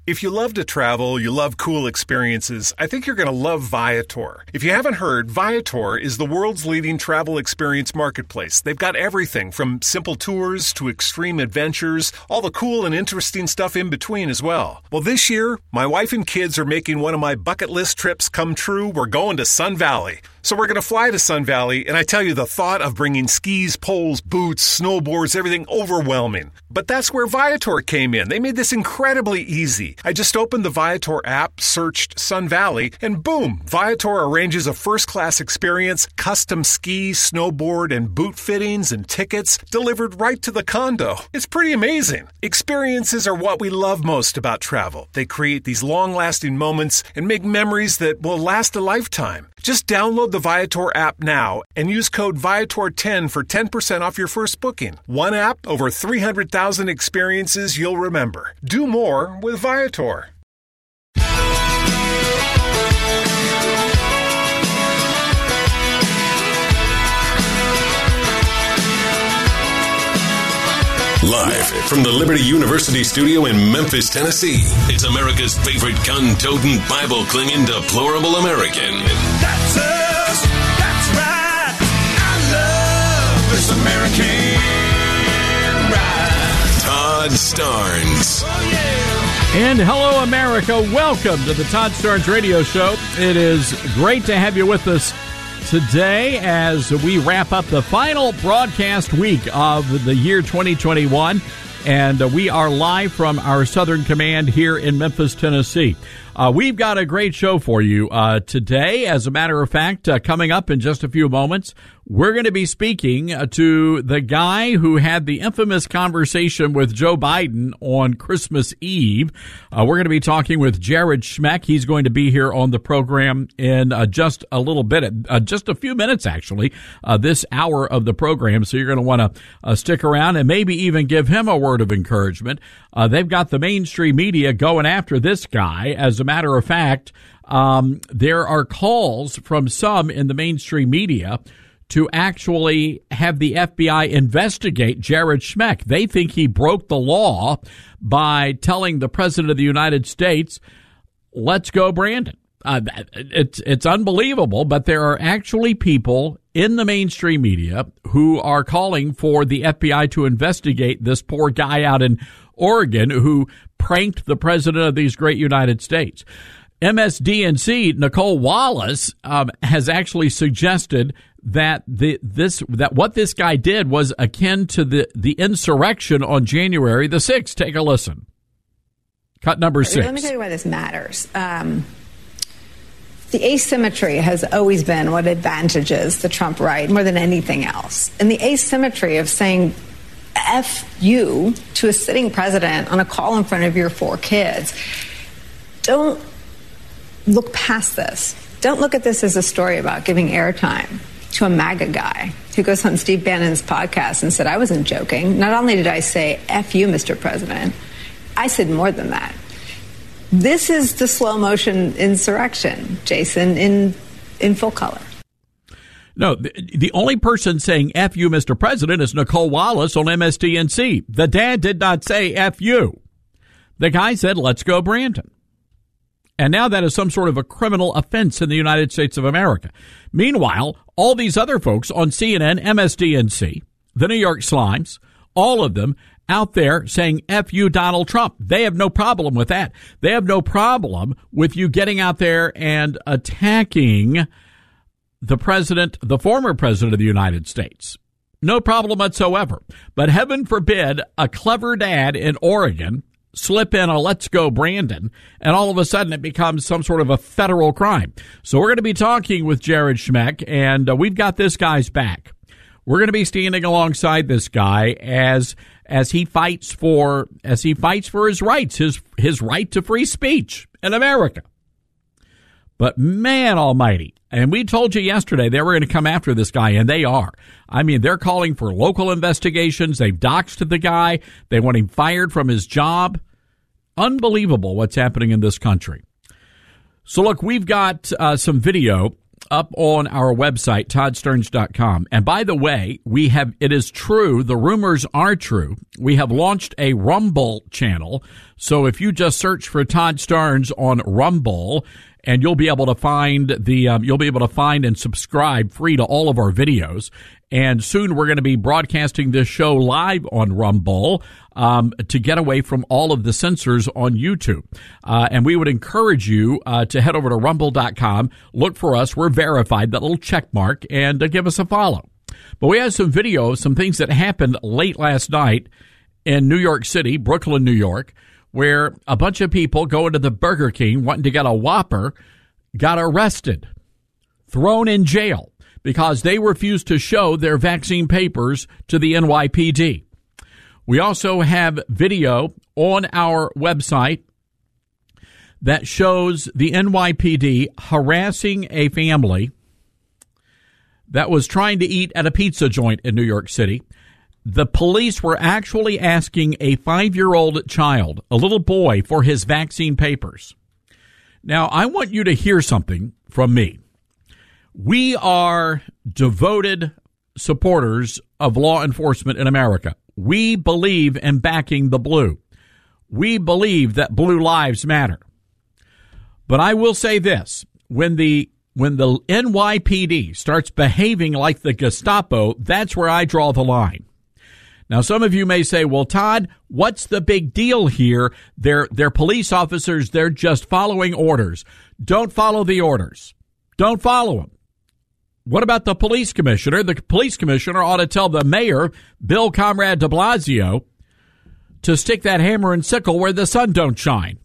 If you love to travel, you love cool experiences, I think you're going to love Viator. If you haven't heard, Viator is the world's leading travel experience marketplace. They've got everything from simple tours to extreme adventures, all the cool and interesting stuff in between as well. Well, this year, my wife and kids are making one of my bucket list trips come true. We're going to Sun Valley. So we're going to fly to Sun Valley, and I tell you, the thought of bringing skis, poles, boots, snowboards, everything overwhelming. But that's where Viator came in. They made this incredibly easy. I just opened the Viator app, searched Sun Valley, and boom, Viator arranges a first-class experience, custom ski, snowboard, and boot fittings and tickets delivered right to the condo. It's pretty amazing. Experiences are what we love most about travel. They create these long-lasting moments and make memories that will last a lifetime. Just download the Viator app now and use code Viator10 for 10% off your first booking. One app, over 300,000 experiences you'll remember. Do more with Viator. Live from the Liberty University studio in Memphis, Tennessee, it's America's favorite gun-toting, Bible-clinging, deplorable American. That's us. That's right. I love this American ride. Todd Starnes. Oh, yeah. And hello, America. Welcome to the Todd Starnes Radio Show. It is great to have you with us today as we wrap up the final broadcast week of the year 2021, and we are live from our Southern Command here in Memphis, Tennessee. We've got a great show for you today. As a matter of fact, coming up in just a few moments, we're going to be speaking to the guy who had the infamous conversation with Joe Biden on Christmas Eve. We're going to be talking with Jared Schmeck. He's going to be here on the program in just a little bit, just a few minutes, actually, this hour of the program. So you're going to want to stick around and maybe even give him a word of encouragement. They've got the mainstream media going after this guy. As a matter of fact, there are calls from some in the mainstream media to actually have the FBI investigate Jared Schmeck. They think he broke the law by telling the President of the United States, let's go, Brandon. It's unbelievable, but there are actually people in the mainstream media who are calling for the FBI to investigate this poor guy out in Oregon who pranked the President of these great United States. MSDNC, Nicole Wallace, has actually suggested that what this guy did was akin to the insurrection on January the 6th. Take a listen. Cut number 6. Let me tell you why this matters. The asymmetry has always been what advantages the Trump right more than anything else. And the asymmetry of saying F you to a sitting president on a call in front of your 4 kids. Don't look past this. Don't look at this as a story about giving airtime to a MAGA guy who goes on Steve Bannon's podcast and said, I wasn't joking. Not only did I say F you, Mr. President, I said more than that. This is the slow motion insurrection, Jason, in full color. No, the only person saying F you, Mr. President, is Nicole Wallace on MSDNC. The dad did not say F you. The guy said, let's go, Brandon. And now that is some sort of a criminal offense in the United States of America. Meanwhile, all these other folks on CNN, MSDNC, the New York Slimes, all of them out there saying F you, Donald Trump. They have no problem with that. They have no problem with you getting out there and attacking the president, the former president of the United States. No problem whatsoever. But heaven forbid a clever dad in Oregon slip in a let's go Brandon, and all of a sudden it becomes some sort of a federal crime. So we're going to be talking with Jared Schmeck, and we've got this guy's back. We're going to be standing alongside this guy as he fights for his rights, his right to free speech in America. But man almighty, and we told you yesterday they were going to come after this guy, and they are. I mean, they're calling for local investigations. They've doxed the guy. They want him fired from his job. Unbelievable what's happening in this country. So look, we've got some video up on our website, toddsterns.com. And by the way, it is true, the rumors are true. We have launched a Rumble channel. So if you just search for Todd Stearns on Rumble, and you'll be able to find and subscribe free to all of our videos. And soon we're going to be broadcasting this show live on Rumble to get away from all of the censors on YouTube. And we would encourage you to head over to rumble.com, look for us. We're verified, that little check mark, and give us a follow. But we have some videos, some things that happened late last night in New York City, Brooklyn, New York, where a bunch of people go into the Burger King wanting to get a Whopper, got arrested, thrown in jail because they refused to show their vaccine papers to the NYPD. We also have video on our website that shows the NYPD harassing a family that was trying to eat at a pizza joint in New York City. The police were actually asking a 5-year-old child, a little boy, for his vaccine papers. Now, I want you to hear something from me. We are devoted supporters of law enforcement in America. We believe in backing the blue. We believe that blue lives matter. But I will say this, when the NYPD starts behaving like the Gestapo, that's where I draw the line. Now, some of you may say, well, Todd, what's the big deal here? They're police officers. They're just following orders. Don't follow the orders. Don't follow them. What about the police commissioner? The police commissioner ought to tell the mayor, Bill Comrade de Blasio, to stick that hammer and sickle where the sun don't shine.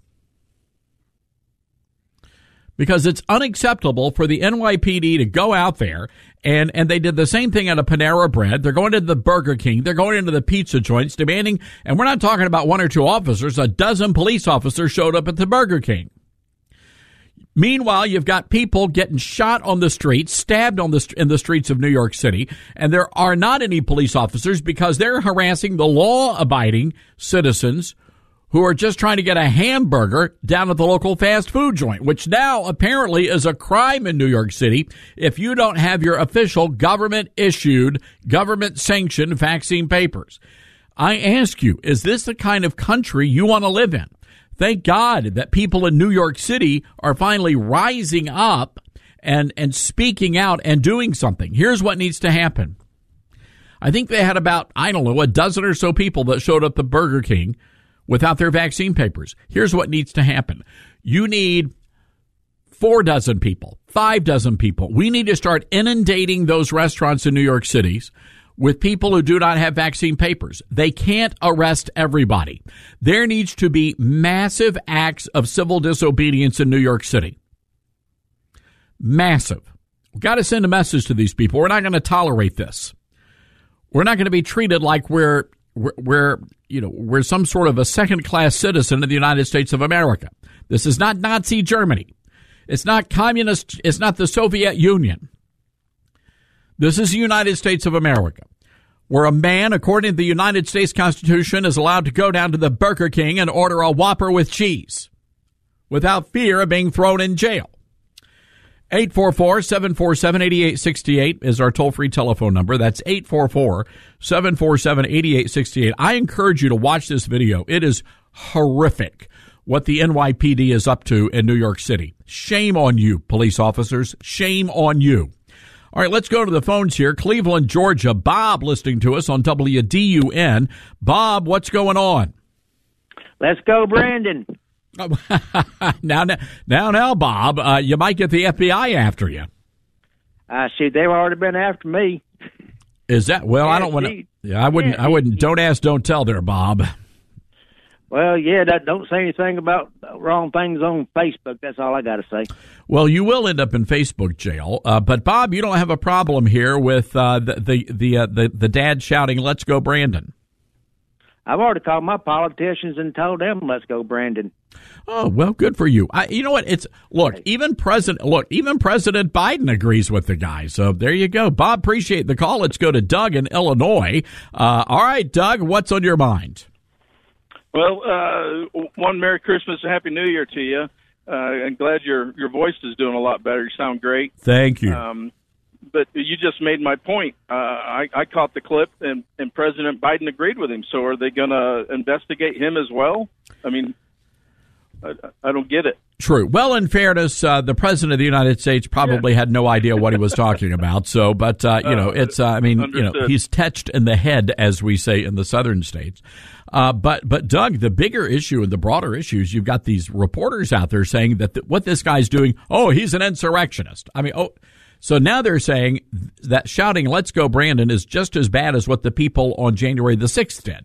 Because it's unacceptable for the NYPD to go out there, and they did the same thing at a Panera Bread. They're going to the Burger King. They're going into the pizza joints demanding, and we're not talking about 1 or 2 officers. A dozen police officers showed up at the Burger King. Meanwhile, you've got people getting shot on the streets, stabbed in the streets of New York City, and there are not any police officers because they're harassing the law-abiding citizens who are just trying to get a hamburger down at the local fast food joint, which now apparently is a crime in New York City if you don't have your official government-issued, government-sanctioned vaccine papers. I ask you, is this the kind of country you want to live in? Thank God that people in New York City are finally rising up and speaking out and doing something. Here's what needs to happen. I think they had about, a dozen or so people that showed up at Burger King without their vaccine papers. Here's what needs to happen. You need 4 dozen people, 5 dozen people. We need to start inundating those restaurants in New York City with people who do not have vaccine papers. They can't arrest everybody. There needs to be massive acts of civil disobedience in New York City. Massive. We've got to send a message to these people. We're not going to tolerate this. We're not going to be treated like we're some sort of a second-class citizen of the United States of America. This is not Nazi Germany. It's not communist. It's not the Soviet Union. This is the United States of America, where a man, according to the United States Constitution, is allowed to go down to the Burger King and order a Whopper with cheese without fear of being thrown in jail. 844-747-8868 is our toll-free telephone number. That's 844-747-8868. I encourage you to watch this video. It is horrific what the NYPD is up to in New York City. Shame on you, police officers. Shame on you. All right, let's go to the phones here. Cleveland, Georgia. Bob listening to us on WDUN. Bob, what's going on? Let's go, Brandon. Now, Bob, you might get the FBI after you. They've already been after me. Is that, well, I don't want to, I wouldn't, don't ask, don't tell there, Bob. Well, yeah, don't say anything about wrong things on Facebook. That's all I got to say. Well, you will end up in Facebook jail. But Bob, you don't have a problem here with the dad shouting, "Let's go, Brandon." I've already called my politicians and told them, "Let's go, Brandon." Oh, well, good for you. You know what? Even President Biden agrees with the guy. So there you go. Bob, appreciate the call. Let's go to Doug in Illinois. All right, Doug, what's on your mind? Well, one Merry Christmas and Happy New Year to you. I'm glad your voice is doing a lot better. You sound great. Thank you. But you just made my point. I caught the clip, and President Biden agreed with him. So are they going to investigate him as well? I mean, I don't get it. True. Well, in fairness, the president of the United States probably had no idea what he was talking about. So, but it's. Understood. He's touched in the head, as we say in the southern states. But Doug, the bigger issue and the broader issues, you've got these reporters out there saying that what this guy's doing. Oh, he's an insurrectionist. So now they're saying that shouting "Let's go, Brandon" is just as bad as what the people on January the 6th did.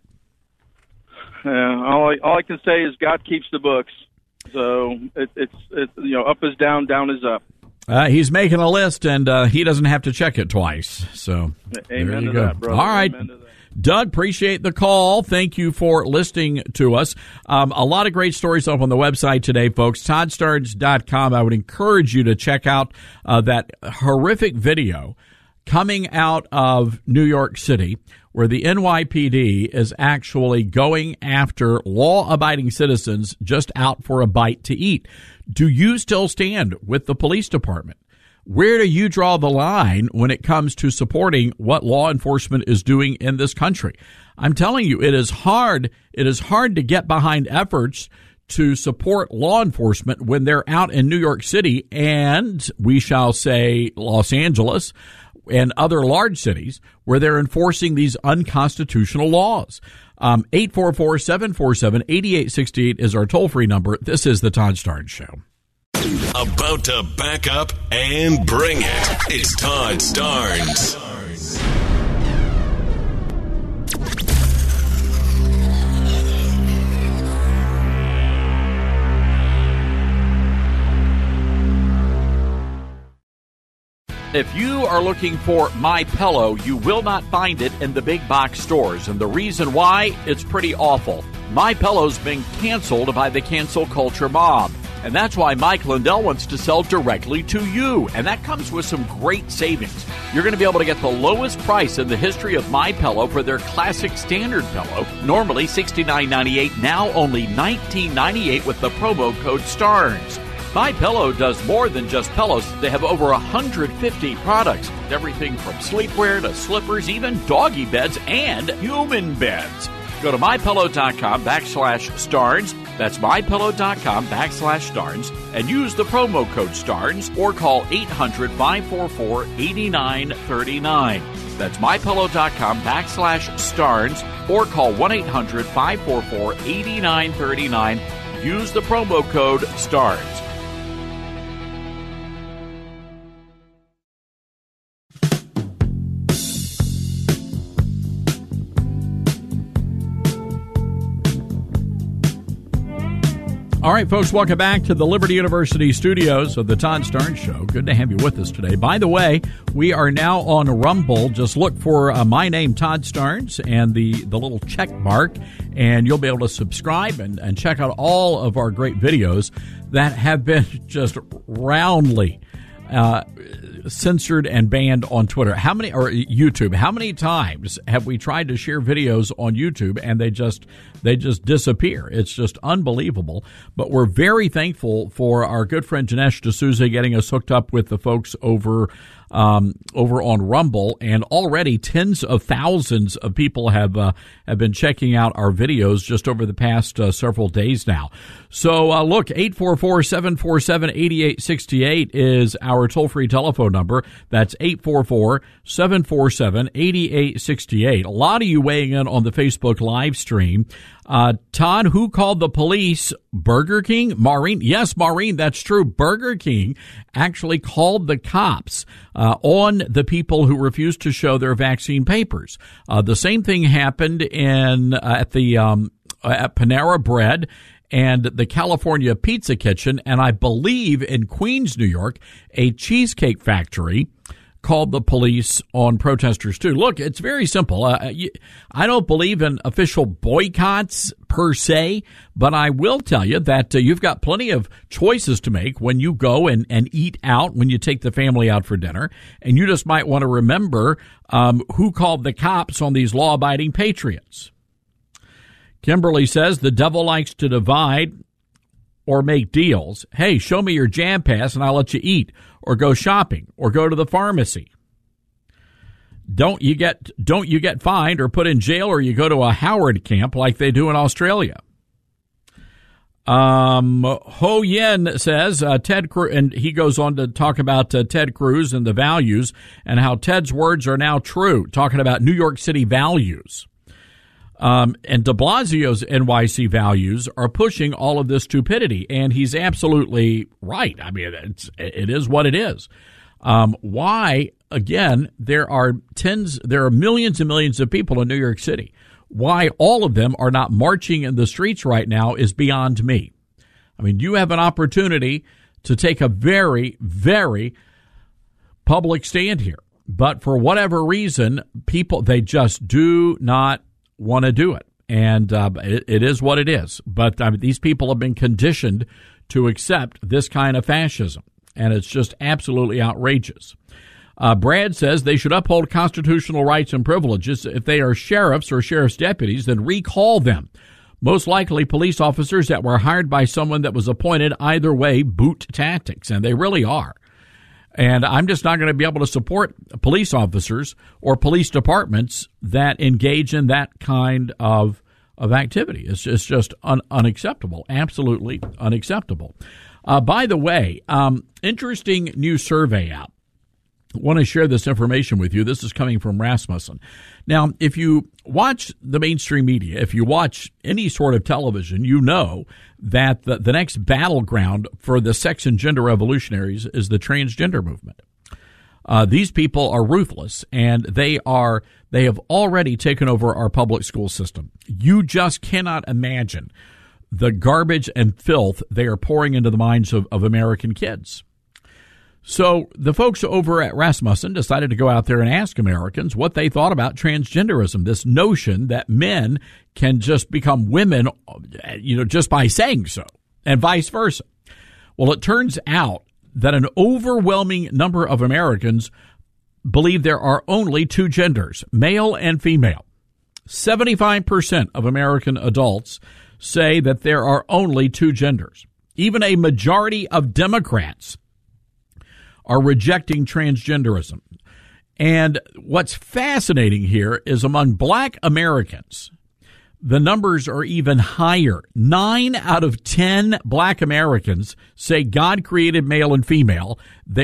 All I can say is God keeps the books. So it's up is down, down is up. He's making a list, and he doesn't have to check it twice. So amen there you to go. that, brother. All right. Amen to that. Doug, appreciate the call. Thank you for listening to us. A lot of great stories up on the website today, folks. ToddStarnes.com. I would encourage you to check out that horrific video coming out of New York City, where the NYPD is actually going after law-abiding citizens just out for a bite to eat. Do you still stand with the police department? Where do you draw the line when it comes to supporting what law enforcement is doing in this country? I'm telling you, it is hard. It is hard to get behind efforts to support law enforcement when they're out in New York City and, we shall say, Los Angeles and other large cities where they're enforcing these unconstitutional laws. 844-747-8868 is our toll-free number. This is the Todd Starnes Show. About to back up and bring it. It's Todd Starnes. If you are looking for MyPillow, you will not find it in the big box stores. And the reason why? It's pretty awful. MyPillow's been canceled by the cancel culture mob. And that's why Mike Lindell wants to sell directly to you. And that comes with some great savings. You're going to be able to get the lowest price in the history of MyPillow for their classic standard pillow. Normally $69.98, now only $19.98 with the promo code STARNS. MyPillow does more than just pillows. They have over 150 products. Everything from sleepwear to slippers, even doggy beds and human beds. Go to MyPillow.com/Starnes. That's MyPillow.com/Starnes and use the promo code Starnes or call 800-544-8939. That's MyPillow.com/Starnes or call 1-800-544-8939. Use the promo code Starnes. All right, folks, welcome back to the Liberty University studios of the Todd Starnes Show. Good to have you with us today. By the way, we are now on Rumble. Just look for my name, Todd Starnes, and the little check mark, and you'll be able to subscribe and check out all of our great videos that have been just roundly censored and banned on Twitter. YouTube? How many times have we tried to share videos on YouTube and they just disappear? It's just unbelievable. But we're very thankful for our good friend Dinesh D'Souza getting us hooked up with the folks over on Rumble, and already tens of thousands of people have been checking out our videos just over the past several days now. So look, 844-747-8868 is our toll-free telephone number. That's 844-747-8868. A lot of you weighing in on the Facebook live stream. Todd, who called the police? Burger King? Maureen? Yes, Maureen, that's true. Burger King actually called the cops on the people who refused to show their vaccine papers. The same thing happened at Panera Bread and the California Pizza Kitchen, and I believe in Queens, New York, a cheesecake factory called the police on protesters too. Look, it's very simple. I don't believe in official boycotts per se, but I will tell you that you've got plenty of choices to make when you go and eat out, when you take the family out for dinner, and you just might want to remember who called the cops on these law-abiding patriots. Kimberly says the devil likes to divide. or make deals. Hey, show me your jam pass and I'll let you eat or go shopping or go to the pharmacy. Don't you get fined or put in jail, or you go to a Howard camp like they do in Australia. Ho Yen says Ted Cruz, and he goes on to talk about Ted Cruz and the values and how Ted's words are now true, talking about New York City values. And de Blasio's NYC values are pushing all of this stupidity, and he's absolutely right. I mean, it is what it is. Why? Again, there are millions and millions of people in New York City. Why all of them are not marching in the streets right now is beyond me. I mean, you have an opportunity to take a very, very public stand here. But for whatever reason, they just do not want to do it. And it is what it is. But these people have been conditioned to accept this kind of fascism. And it's just absolutely outrageous. Brad says they should uphold constitutional rights and privileges. If they are sheriffs or sheriff's deputies, then recall them. Most likely police officers that were hired by someone that was appointed. Either way, boot tactics, and they really are. And I'm just not going to be able to support police officers or police departments that engage in that kind of activity. It's just unacceptable, absolutely unacceptable. By the way, interesting new survey out. I want to share this information with you. This is coming from Rasmussen. Now, if you watch the mainstream media, if you watch any sort of television, you know that the next battleground for the sex and gender revolutionaries is the transgender movement. These people are ruthless, and they have already taken over our public school system. You just cannot imagine the garbage and filth they are pouring into the minds of American kids. So the folks over at Rasmussen decided to go out there and ask Americans what they thought about transgenderism, this notion that men can just become women, just by saying so, and vice versa. Well, it turns out that an overwhelming number of Americans believe there are only two genders, male and female. 75% of American adults say that there are only two genders. Even a majority of Democrats are rejecting transgenderism. And what's fascinating here is among black Americans, the numbers are even higher. 9 out of 10 black Americans say God created male and female.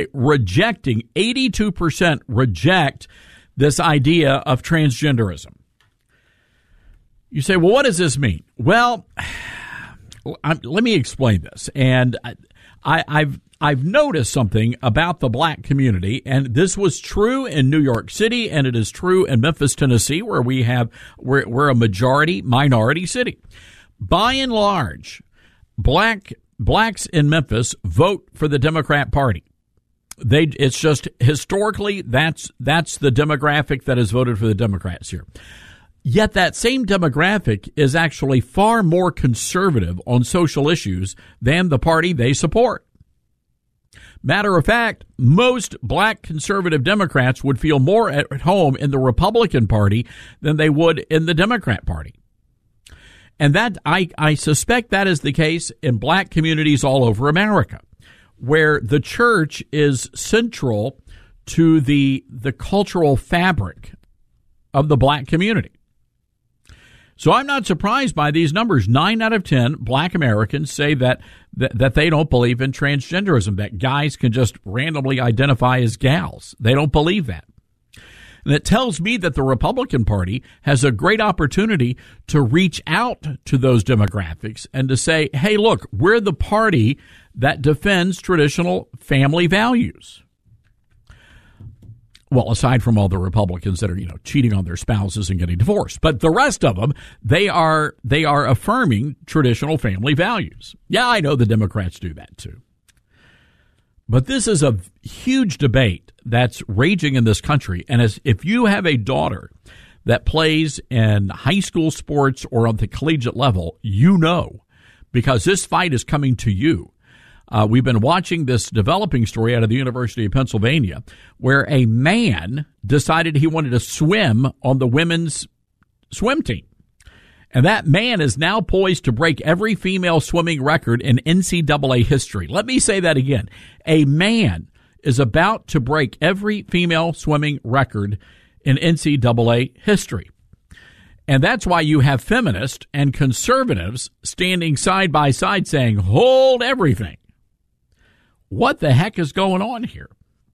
82% reject this idea of transgenderism. You say, well, what does this mean? Well, let me explain this. And I've noticed something about the black community, and this was true in New York City, and it is true in Memphis, Tennessee, where we're a minority city. By and large, blacks in Memphis vote for the Democrat Party. It's just historically that's the demographic that has voted for the Democrats here. Yet that same demographic is actually far more conservative on social issues than the party they support. Matter of fact, most black conservative Democrats would feel more at home in the Republican Party than they would in the Democrat Party. And that I suspect that is the case in black communities all over America, where the church is central to the cultural fabric of the black community. So I'm not surprised by these numbers. 9 out of 10 black Americans say that they don't believe in transgenderism, that guys can just randomly identify as gals. They don't believe that. And it tells me that the Republican Party has a great opportunity to reach out to those demographics and to say, hey, look, we're the party that defends traditional family values. Well, aside from all the Republicans that are, cheating on their spouses and getting divorced. But the rest of them, they are affirming traditional family values. Yeah, I know the Democrats do that too. But this is a huge debate that's raging in this country. And if you have a daughter that plays in high school sports or on the collegiate level, because this fight is coming to you. We've been watching this developing story out of the University of Pennsylvania where a man decided he wanted to swim on the women's swim team. And that man is now poised to break every female swimming record in NCAA history. Let me say that again. A man is about to break every female swimming record in NCAA history. And that's why you have feminists and conservatives standing side by side saying, hold everything. What the heck is going on here?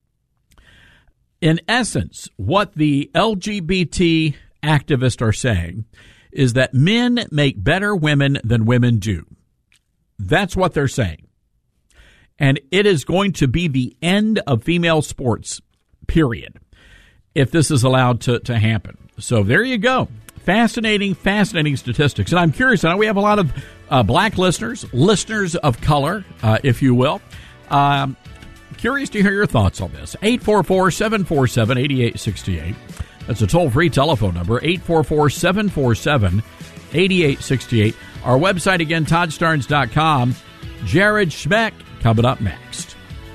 In essence, what the LGBT activists are saying is that men make better women than women do. That's what they're saying. And it is going to be the end of female sports, period, if this is allowed to happen. So there you go. Fascinating statistics. And I'm curious, I know we have a lot of black listeners of color, if you will. Curious to hear your thoughts on this. 844-747-8868. That's a toll-free telephone number, 844-747-8868. Our website, again, ToddStarnes.com. Jared Schmeck coming up next.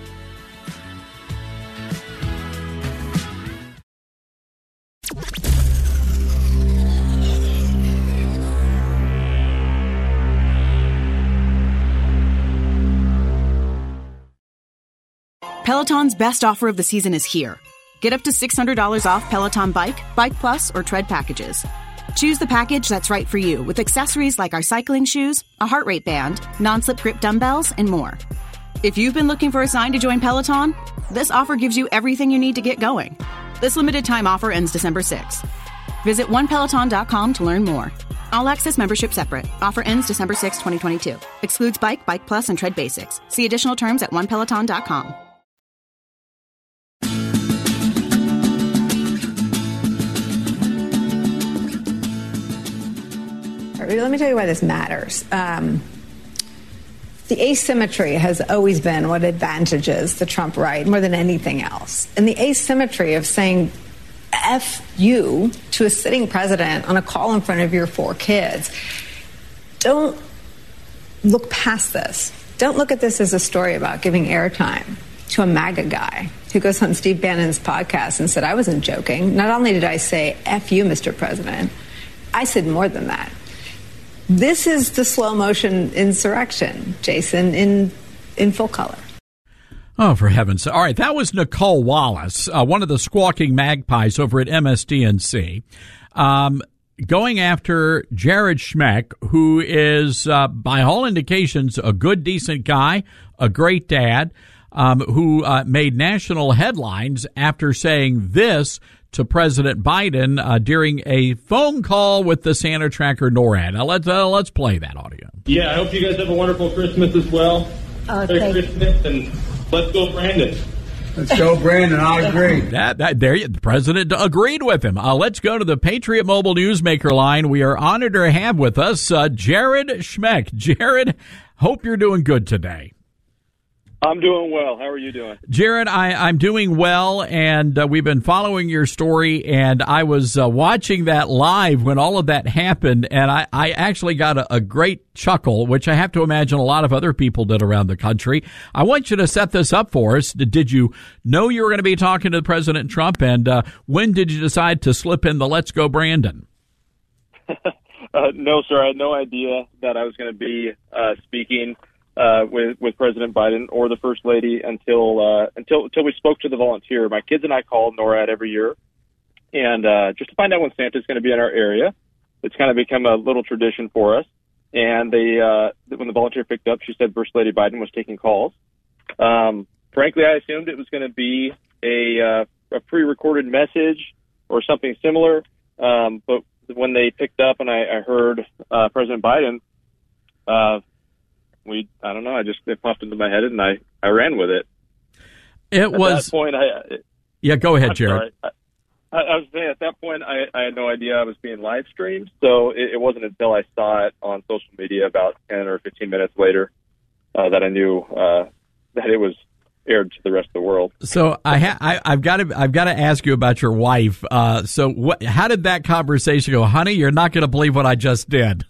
Peloton's best offer of the season is here. Get up to $600 off Peloton Bike, Bike Plus, or Tread packages. Choose the package that's right for you with accessories like our cycling shoes, a heart rate band, non-slip grip dumbbells, and more. If you've been looking for a sign to join Peloton, this offer gives you everything you need to get going. This limited time offer ends December 6th. Visit onepeloton.com to learn more. All access membership separate. Offer ends December 6, 2022. Excludes Bike, Bike Plus, and Tread Basics. See additional terms at onepeloton.com. Let me tell you why this matters. The asymmetry has always been what advantages the Trump right more than anything else. And the asymmetry of saying F you to a sitting president on a call in front of your 4 kids. Don't look past this. Don't look at this as a story about giving airtime to a MAGA guy who goes on Steve Bannon's podcast and said, I wasn't joking. Not only did I say F you, Mr. President, I said more than that. This is the slow motion insurrection, Jason, in full color. Oh, for heaven's sake. All right, that was Nicole Wallace, one of the squawking magpies over at MSDNC, going after Jared Schmeck, who is, by all indications, a good, decent guy, a great dad, who made national headlines after saying this to President Biden during a phone call with the Santa tracker NORAD. Now let's play that audio. Yeah, I hope you guys have a wonderful Christmas as well. Merry Christmas, and let's go, Brandon. Let's go, Brandon. I agree. The president agreed with him. Let's go to the Patriot Mobile Newsmaker line. We are honored to have with us Jared Schmeck. Jared, hope you're doing good today. I'm doing well. How are you doing? Jared, I'm doing well, and we've been following your story, and I was watching that live when all of that happened, and I actually got a great chuckle, which I have to imagine a lot of other people did around the country. I want you to set this up for us. Did you know you were going to be talking to President Trump, and when did you decide to slip in the Let's Go Brandon? No, sir. I had no idea that I was going to be speaking with President Biden or the First Lady until we spoke to the volunteer. My kids and I call NORAD every year, and just to find out when Santa's going to be in our area. It's kind of become a little tradition for us. And when the volunteer picked up, she said First Lady Biden was taking calls. Frankly, I assumed it was going to be a pre-recorded message or something similar. But when they picked up and I heard President Biden, I don't know. It popped into my head, and I ran with it. At that point, yeah, go ahead, Jared. I was saying at that point, I had no idea I was being live streamed, so it wasn't until I saw it on social media about 10 or 15 minutes later that I knew that it was aired to the rest of the world. So I've got to ask you about your wife. So how did that conversation go, honey? You're not going to believe what I just did.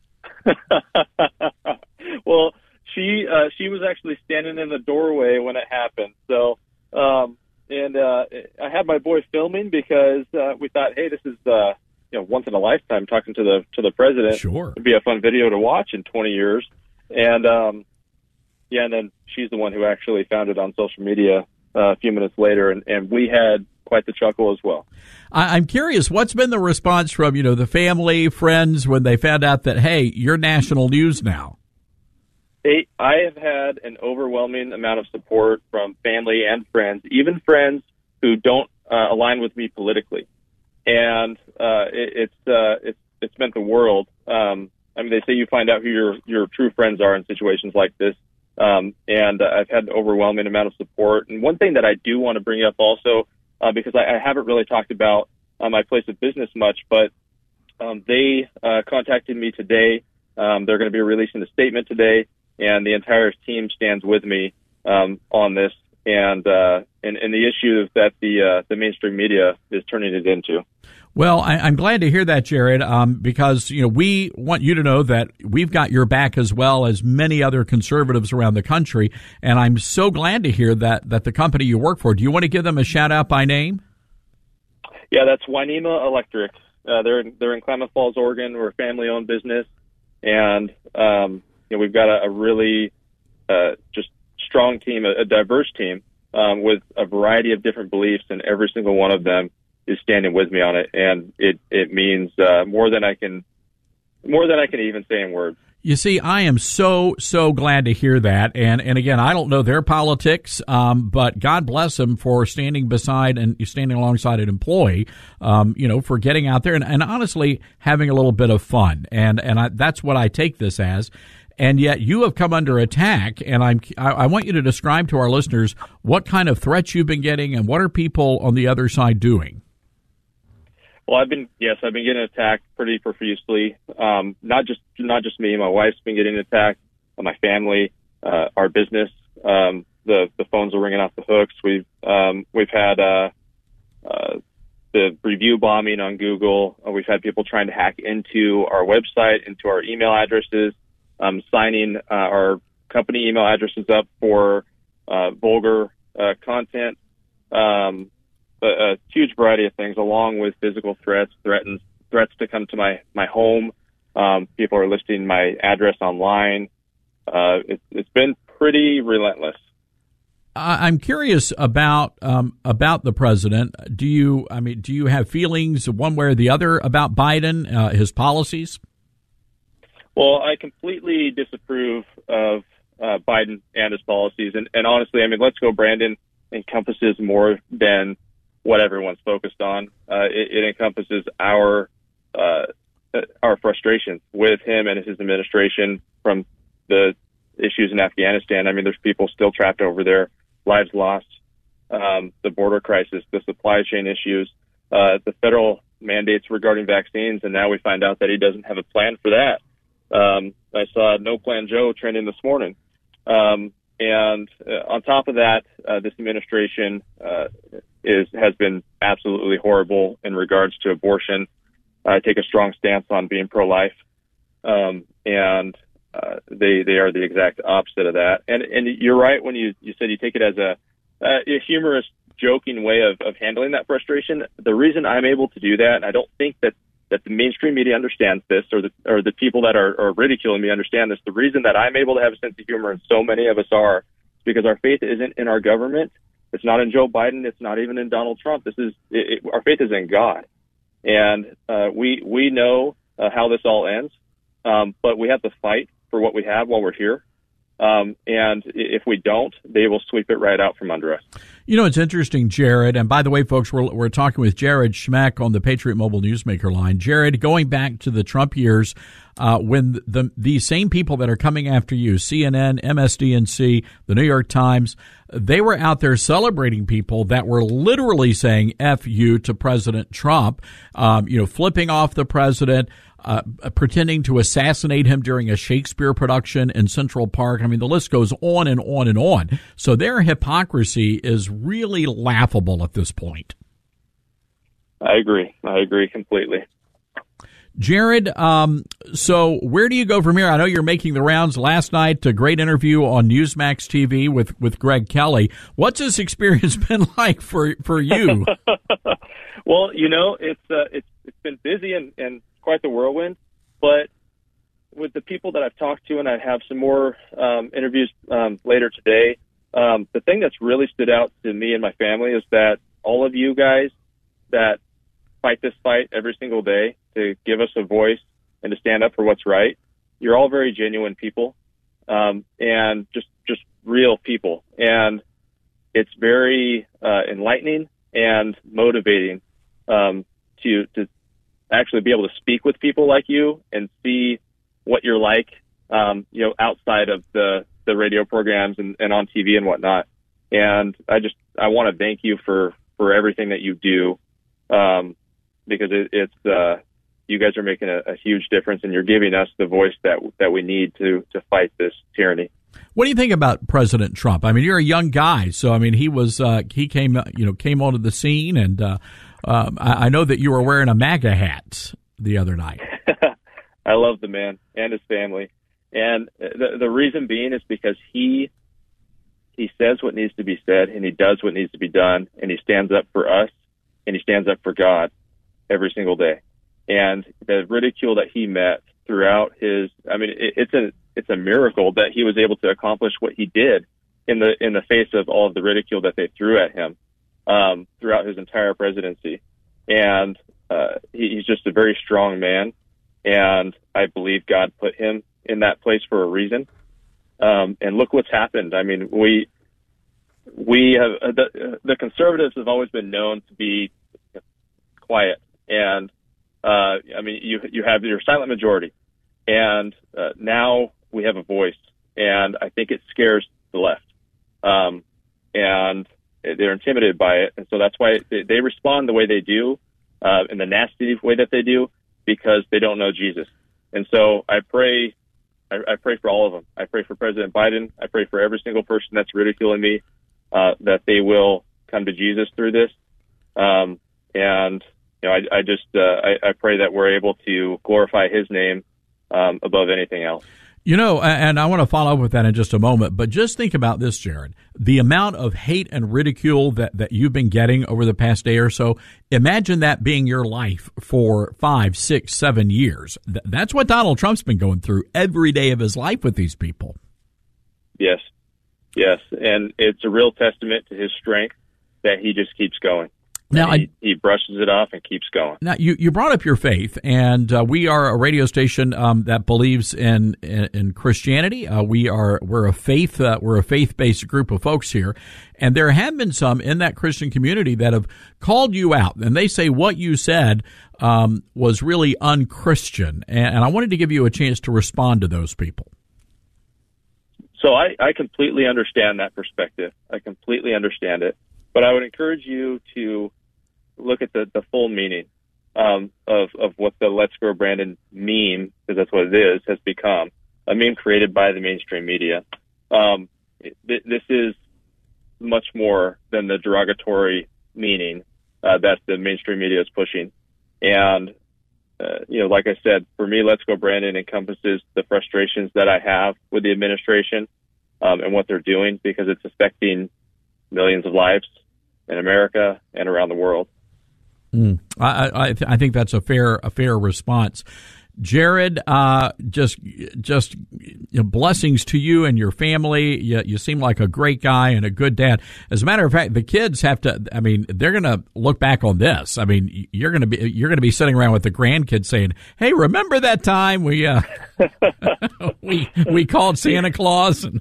Well, she was actually standing in the doorway when it happened. So, I had my boy filming because we thought, hey, this is once in a lifetime talking to the president. Sure. It'd be a fun video to watch in 20 years. And, and then she's the one who actually found it on social media a few minutes later, and we had quite the chuckle as well. I'm curious, what's been the response from, the family, friends, when they found out that, hey, you're national news now? I have had an overwhelming amount of support from family and friends, even friends who don't align with me politically. And it's meant the world. They say you find out who your true friends are in situations like this. And I've had an overwhelming amount of support. And one thing that I do want to bring up also, because I haven't really talked about my place of business much, but they contacted me today. They're going to be releasing a statement today, and the entire team stands with me on this and the issue that the mainstream media is turning it into. Well, I'm glad to hear that, Jared, because, we want you to know that we've got your back as well as many other conservatives around the country. And I'm so glad to hear that the company you work for, do you want to give them a shout out by name? Yeah, that's Wynema Electric. They're in Klamath Falls, Oregon. We're a family owned business. And, we've got a really just strong team, a diverse team with a variety of different beliefs, and every single one of them is standing with me on it, and it means more than I can even say in words. You see, I am so glad to hear that, and again, I don't know their politics, but God bless them for standing alongside an employee, for getting out there and honestly having a little bit of fun, and that's what I take this as. And yet you have come under attack, and I want you to describe to our listeners what kind of threats you've been getting and what are people on the other side doing. Well, I've been getting attacked pretty profusely. Not just me. My wife's been getting attacked. My family, our business. The phones are ringing off the hooks. We've had the review bombing on Google. We've had people trying to hack into our website, into our email addresses, signing our company email addresses up for vulgar content. A huge variety of things, along with physical threats to come to my home. People are listing my address online. It's been pretty relentless. I'm curious about the president. Do you have feelings one way or the other about Biden, his policies? Well, I completely disapprove of Biden and his policies, and honestly, Let's Go Brandon encompasses more than what everyone's focused on. It encompasses our frustrations with him and his administration from the issues in Afghanistan. There's people still trapped over there, lives lost, the border crisis, the supply chain issues, the federal mandates regarding vaccines, and now we find out that he doesn't have a plan for that. I saw No Plan Joe trending this morning. And on top of that, this administration has been absolutely horrible in regards to abortion. I take a strong stance on being pro-life, and they are the exact opposite of that. And you're right when you said you take it as a humorous, joking way of handling that frustration. The reason I'm able to do that, and I don't think that the mainstream media understands this, or the people that are ridiculing me understand this. The reason that I'm able to have a sense of humor, and so many of us are, is because our faith isn't in our government. It's not in Joe Biden. It's not even in Donald Trump. Our faith is in God, and we know how this all ends. But we have to fight for what we have while we're here. And if we don't, they will sweep it right out from under us. It's interesting, Jared. And by the way, folks, we're talking with Jared Schmeck on the Patriot Mobile Newsmaker line. Jared, going back to the Trump years, when these same people that are coming after you, CNN, MSDNC, the New York Times, they were out there celebrating people that were literally saying F you to President Trump, flipping off the president, pretending to assassinate him during a Shakespeare production in Central Park. The list goes on and on and on. So their hypocrisy is really laughable at this point. I agree completely. Jared, so where do you go from here? I know you're making the rounds. Last night, a great interview on Newsmax TV with Greg Kelly. What's this experience been like for you? Well, it's been busy and quite the whirlwind, but with the people that I've talked to, and I have some more interviews later today, the thing that's really stood out to me and my family is that all of you guys that fight this fight every single day to give us a voice and to stand up for what's right, you're all very genuine people, and just real people. And it's very enlightening and motivating to actually be able to speak with people like you and see what you're like, outside of the radio programs and on TV and whatnot. And I want to thank you for everything that you do, because it's you guys are making a huge difference, and you're giving us the voice that we need to fight this tyranny. What do you think about President Trump? I mean, you're a young guy, so I mean, he came onto the scene, and I know that you were wearing a MAGA hat the other night. I love the man and his family, and the reason being is because he says what needs to be said, and he does what needs to be done, and he stands up for us, and he stands up for God every single day. And the ridicule that he met throughout it's a miracle that he was able to accomplish what he did in the face of all of the ridicule that they threw at him throughout his entire presidency. And he's just a very strong man, and I believe God put him in that place for a reason. And look what's happened. I mean, we have the conservatives have always been known to be quiet, and you have your silent majority, and now we have a voice, and I think it scares the left, and they're intimidated by it, and so that's why they respond the way they do, in the nasty way that they do, because they don't know Jesus. And so I pray for all of them. I pray for President Biden. I pray for every single person that's ridiculing me, that they will come to Jesus through this, and I pray that we're able to glorify his name above anything else. And I want to follow up with that in just a moment, but just think about this, Jared. The amount of hate and ridicule that you've been getting over the past day or so, imagine that being your life for 5, 6, 7 years. That's what Donald Trump's been going through every day of his life with these people. Yes. And it's a real testament to his strength that he just keeps going. Now he brushes it off and keeps going. Now you brought up your faith, and we are a radio station that believes in Christianity. We're a faith-based group of folks here, and there have been some in that Christian community that have called you out, and they say what you said was really unchristian, and I wanted to give you a chance to respond to those people. So I completely understand that perspective. I completely understand it. But I would encourage you to look at the full meaning of what the Let's Grow Brandon meme, because that's what it is, has become, a meme created by the mainstream media. This is much more than the derogatory meaning that the mainstream media is pushing. And, like I said, for me, Let's Go Brandon encompasses the frustrations that I have with the administration and what they're doing, because it's affecting millions of lives in America and around the world. I think that's a fair response. Jared, just blessings to you and your family. You seem like a great guy and a good dad. As a matter of fact, the kids have to. I mean, they're going to look back on this. I mean, you're going to be sitting around with the grandkids saying, "Hey, remember that time we we called Santa Claus?" And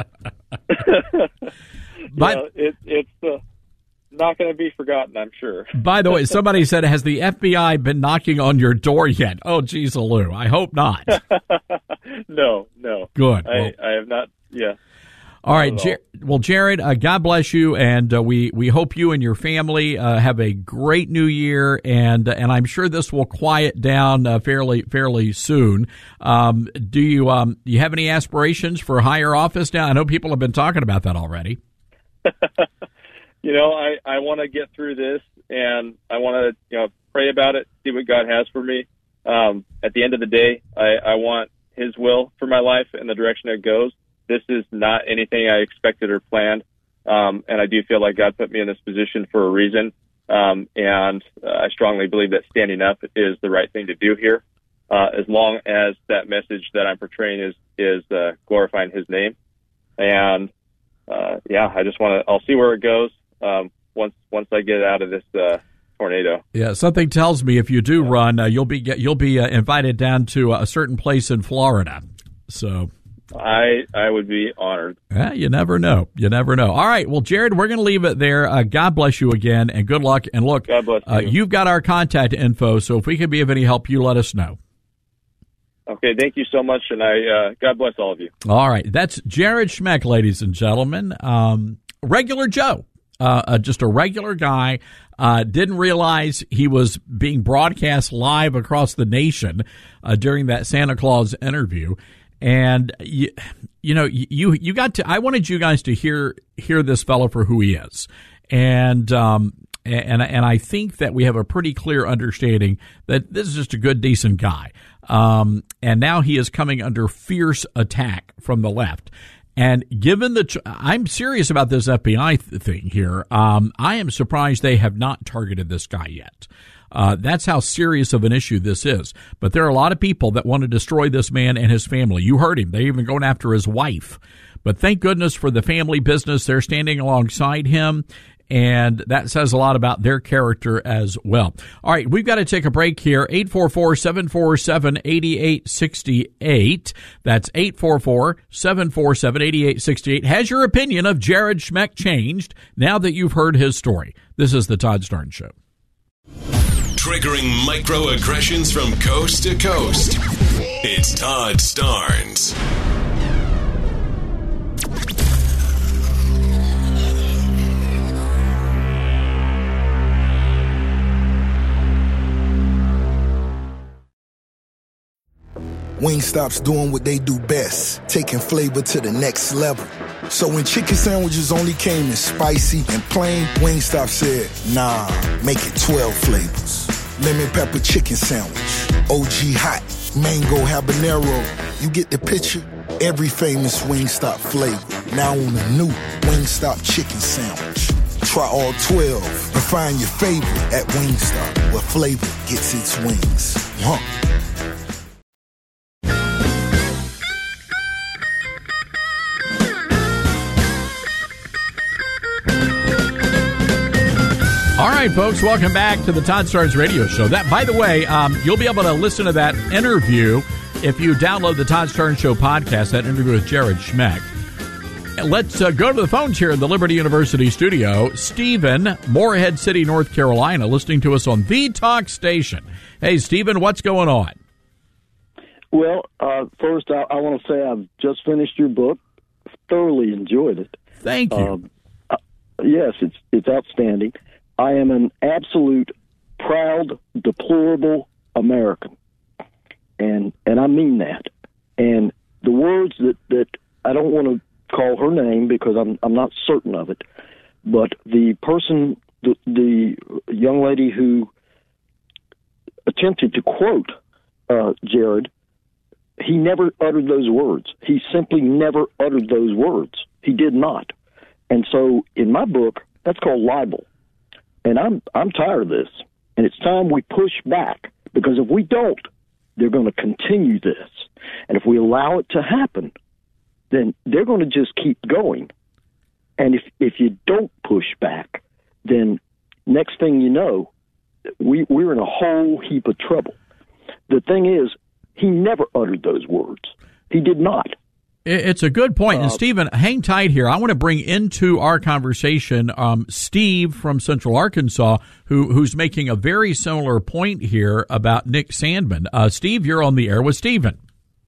it's not going to be forgotten, I'm sure. By the way, somebody said, has the FBI been knocking on your door yet? Oh, geez, Lou, I hope not. No. Good. I have not, yeah. All right. Jared, God bless you, and we hope you and your family have a great new year, and I'm sure this will quiet down fairly soon. Do you have any aspirations for higher office now? I know people have been talking about that already. I want to get through this, and I want to pray about it, see what God has for me. At the end of the day, I want his will for my life and the direction it goes. This is not anything I expected or planned, and I do feel like God put me in this position for a reason. And I strongly believe that standing up is the right thing to do here, as long as that message that I'm portraying is glorifying his name. And I just I'll see where it goes once I get out of this tornado. Yeah, something tells me if you do run, you'll be invited down to a certain place in Florida. So I would be honored. Yeah, you never know. You never know. All right. Well, Jared, we're going to leave it there. God bless you again, and good luck. And look, God bless you. You've got our contact info, so if we can be of any help, you let us know. Okay, thank you so much, and God bless all of you. All right. That's Jared Schmeck, ladies and gentlemen. Regular Joe, just a regular guy. Didn't realize he was being broadcast live across the nation during that Santa Claus interview. And you got to. I wanted you guys to hear this fellow for who he is, and I think that we have a pretty clear understanding that this is just a good, decent guy. And now he is coming under fierce attack from the left. And given I'm serious about this FBI thing here. I am surprised they have not targeted this guy yet. That's how serious of an issue this is. But there are a lot of people that want to destroy this man and his family. You heard him. They're even going after his wife. But thank goodness for the family business. They're standing alongside him. And that says a lot about their character as well. All right, we've got to take a break here. 844-747-8868. That's 844-747-8868. Has your opinion of Jared Schmeck changed now that you've heard his story? This is the Todd Starnes Show. Triggering microaggressions from coast to coast. It's Todd Starnes. Wingstop's doing what they do best, taking flavor to the next level. So when chicken sandwiches only came in spicy and plain, Wingstop said, nah, make it 12 flavors. Lemon pepper chicken sandwich, OG hot, mango habanero. You get the picture? Every famous Wingstop flavor. Now on a new Wingstop chicken sandwich. Try all 12 and find your favorite at Wingstop, where flavor gets its wings. All right, folks, welcome back to the Todd Starnes Radio Show. That, by the way, you'll be able to listen to that interview if you download the Todd Starnes Show podcast, that interview with Jared Schmeck. Let's go to the phones here in the Liberty University studio. Stephen, Morehead City, North Carolina, listening to us on the Talk Station. Hey, Stephen, what's going on? Well, first, I want to say I've just finished your book. Thoroughly enjoyed it. Thank you. Yes, it's outstanding. I am an absolute, proud, deplorable American, and I mean that. And the words that I don't want to call her name because I'm not certain of it, but the person, the young lady who attempted to quote Jared, he never uttered those words. He simply never uttered those words. He did not. And so in my book, that's called libel. And I'm tired of this. And it's time we push back, because if we don't, they're going to continue this. And if we allow it to happen, then they're going to just keep going. And if you don't push back, then next thing you know, we're in a whole heap of trouble. The thing is, he never uttered those words. He did not. It's a good point. And Stephen, hang tight here. I want to bring into our conversation Steve from Central Arkansas, who's making a very similar point here about Nick Sandmann. Steve, you're on the air with Stephen.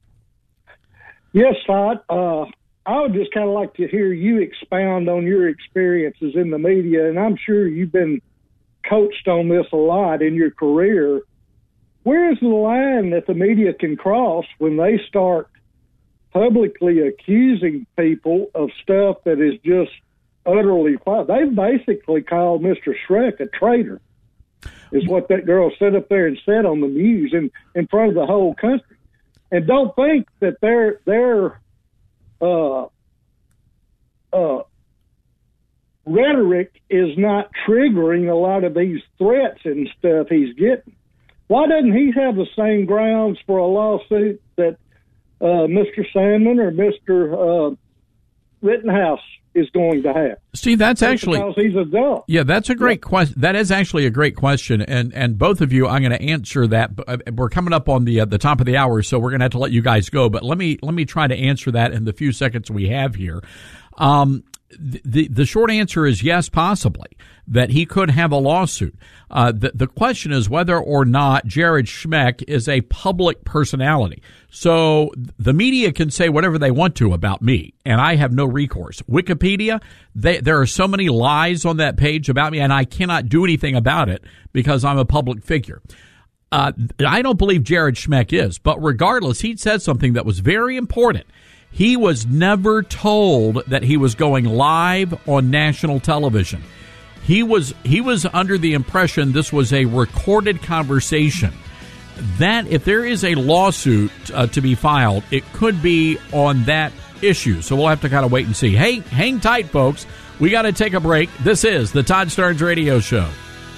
Yes, Todd. I would just kind of like to hear you expound on your experiences in the media, and I'm sure you've been coached on this a lot in your career. Where is the line that the media can cross when they start publicly accusing people of stuff that is just utterly false? They've basically called Mr. Schreck a traitor, is what that girl stood up there and said on the news in front of the whole country. And don't think that their rhetoric is not triggering a lot of these threats and stuff he's getting. Why doesn't he have the same grounds for a lawsuit that Mr. Sandman or Mr. Rittenhouse is going to have? Steve, that's actually because he's adult. Yeah, that's a great question. That is actually a great question, and both of you, I'm going to answer that. We're coming up on the top of the hour, so we're going to have to let you guys go. But let me try to answer that in the few seconds we have here. The short answer is yes, possibly, that he could have a lawsuit. The question is whether or not Jared Schmeck is a public personality. So the media can say whatever they want to about me, and I have no recourse. Wikipedia, there are so many lies on that page about me, and I cannot do anything about it because I'm a public figure. I don't believe Jared Schmeck is, but regardless, he said something that was very important. He was never told that he was going live on national television. He was under the impression this was a recorded conversation. That if there is a lawsuit to be filed, it could be on that issue. So we'll have to kind of wait and see. Hey, hang tight, folks. We got to take a break. This is the Todd Starnes Radio Show.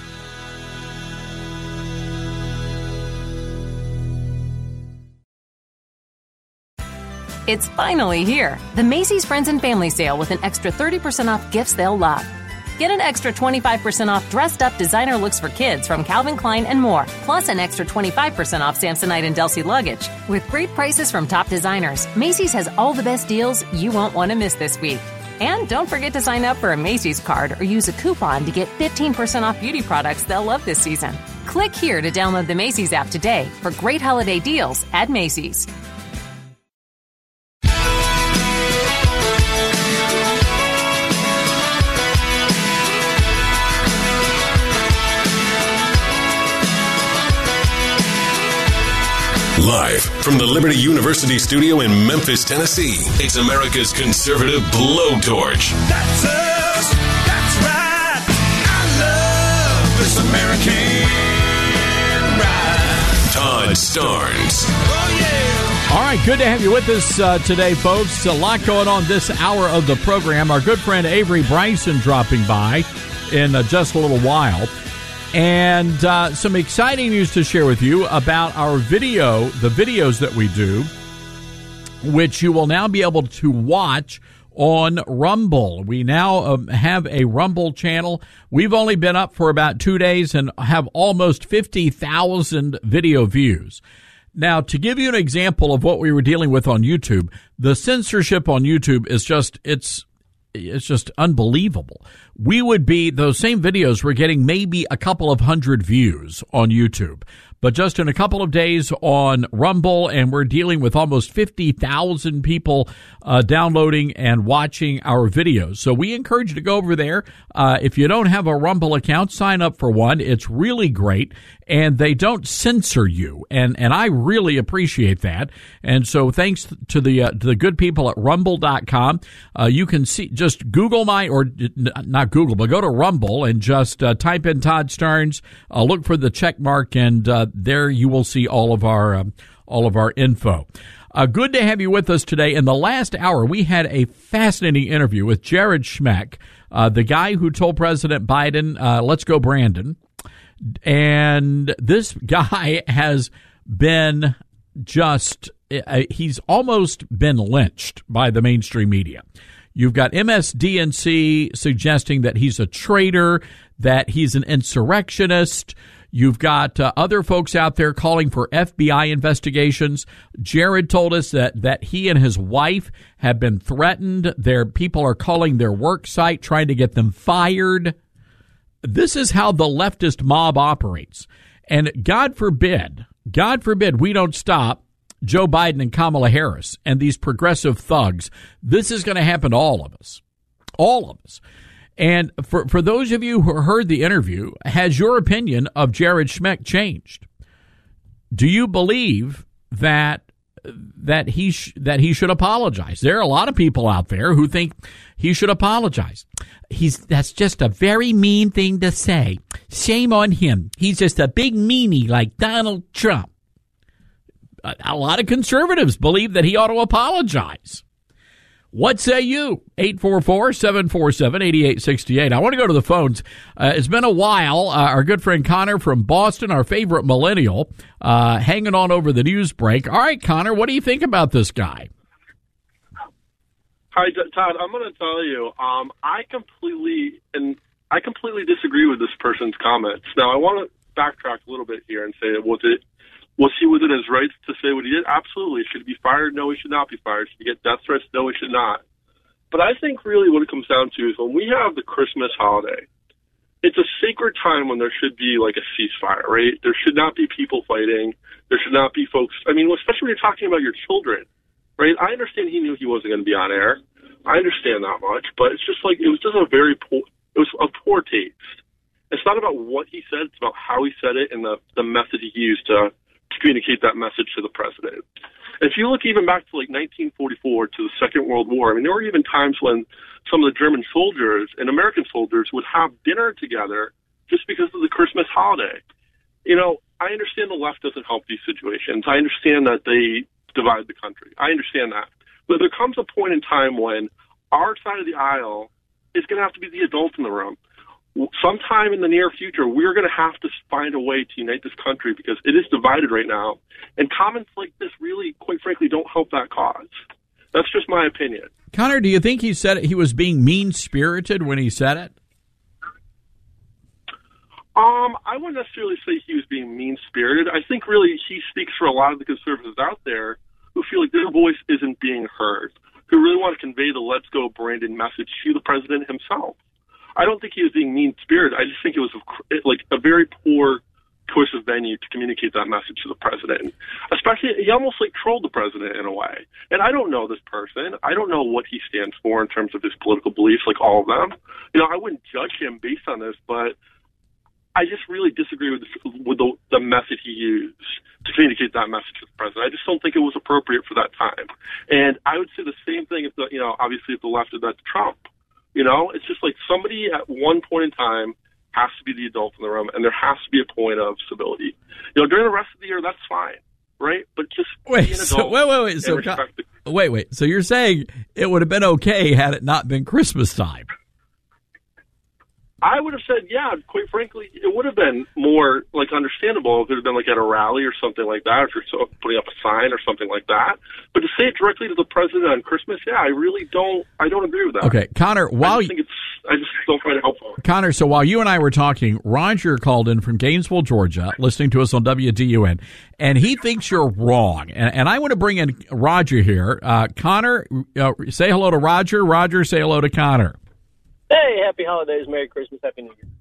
It's finally here. The Macy's Friends and Family Sale with an extra 30% off gifts they'll love. Get an extra 25% off dressed-up designer looks for kids from Calvin Klein and more, plus an extra 25% off Samsonite and Delsey luggage. With great prices from top designers, Macy's has all the best deals you won't want to miss this week. And don't forget to sign up for a Macy's card or use a coupon to get 15% off beauty products they'll love this season. Click here to download the Macy's app today for great holiday deals at Macy's. Live from the Liberty University studio in Memphis, Tennessee, it's America's conservative blowtorch. That's us. That's right. I love this American ride. Todd Starnes. Oh, yeah. All right, good to have you with us today, folks. A lot going on this hour of the program. Our good friend Avery Bryson dropping by in just a little while. And some exciting news to share with you about our the videos that we do, which you will now be able to watch on Rumble. We now have a Rumble channel. We've only been up for about 2 days and have almost 50,000 video views. Now, to give you an example of what we were dealing with on YouTube, the censorship on YouTube is it's just unbelievable. Those same videos were getting maybe a couple of hundred views on YouTube. But just in a couple of days on Rumble, and we're dealing with almost 50,000 people downloading and watching our videos. So we encourage you to go over there. If you don't have a Rumble account, sign up for one. It's really great, and they don't censor you, and I really appreciate that. And so thanks to the good people at Rumble.com. You can just Google not Google, but go to Rumble and just type in Todd Starnes, look for the check mark, and there you will see all of our info. Good to have you with us today. In the last hour, we had a fascinating interview with Jared Schmeck, the guy who told President Biden, let's go Brandon. And this guy has been he's almost been lynched by the mainstream media. You've got MSDNC suggesting that he's a traitor, that he's an insurrectionist. You've got other folks out there calling for FBI investigations. Jared told us that he and his wife have been threatened. Their people are calling their work site, trying to get them fired. This is how the leftist mob operates. And God forbid we don't stop Joe Biden and Kamala Harris and these progressive thugs. This is going to happen to all of us. All of us. And for those of you who heard the interview, has your opinion of Jared Schmeck changed? Do you believe that he should apologize? There are a lot of people out there who think he should apologize. That's just a very mean thing to say. Shame on him. He's just a big meanie like Donald Trump. A lot of conservatives believe that he ought to apologize. What say you? 844-747-8868. I want to go to the phones. It's been a while. Our good friend Connor from Boston, our favorite millennial, hanging on over the news break. All right, Connor, what do you think about this guy? Hi, Todd. I'm going to tell you, I completely disagree with this person's comments. Now, I want to backtrack a little bit here and say, was he within his rights to say what he did? Absolutely. Should he be fired? No, he should not be fired. Should he get death threats? No, he should not. But I think really what it comes down to is when we have the Christmas holiday, it's a sacred time when there should be like a ceasefire, right? There should not be people fighting. There should not be folks. I mean, especially when you're talking about your children, right? I understand he knew he wasn't going to be on air. I understand that much, but it's just like it was just a poor taste. It's not about what he said; it's about how he said it and the method he used to communicate that message to the president. If you look even back to like 1944 to the Second World War, I mean, there were even times when some of the German soldiers and American soldiers would have dinner together just because of the Christmas holiday. You know, I understand the left doesn't help these situations. I understand that they divide the country. I understand that. But there comes a point in time when our side of the aisle is going to have to be the adult in the room. Sometime in the near future, we're going to have to find a way to unite this country because it is divided right now. And comments like this really, quite frankly, don't help that cause. That's just my opinion. Connor, do you think he said he was being mean-spirited when he said it? I wouldn't necessarily say he was being mean-spirited. I think really he speaks for a lot of the conservatives out there who feel like their voice isn't being heard, who really want to convey the Let's Go Brandon message to the president himself. I don't think he was being mean-spirited. I just think it was like a very poor choice of venue to communicate that message to the president. Especially, he almost like trolled the president in a way. And I don't know this person. I don't know what he stands for in terms of his political beliefs, like all of them. You know, I wouldn't judge him based on this, but I just really disagree with the method he used to communicate that message to the president. I just don't think it was appropriate for that time. And I would say the same thing if obviously if the left did that to Trump. You know, it's just like somebody at one point in time has to be the adult in the room, and there has to be a point of civility. You know, during the rest of the year, that's fine, right? But just be an adult. Wait. So you're saying it would have been okay had it not been Christmas time? I would have said, yeah, quite frankly, it would have been more like understandable if it had been like at a rally or something like that, or if you're putting up a sign or something like that. But to say it directly to the president on Christmas, yeah, I don't agree with that. Okay, Connor, I just don't find it helpful. Connor, so while you and I were talking, Roger called in from Gainesville, Georgia, listening to us on WDUN, and he thinks you're wrong. And I want to bring in Roger here. Connor, say hello to Roger. Roger, say hello to Connor. Hey, happy holidays, Merry Christmas, Happy New Year.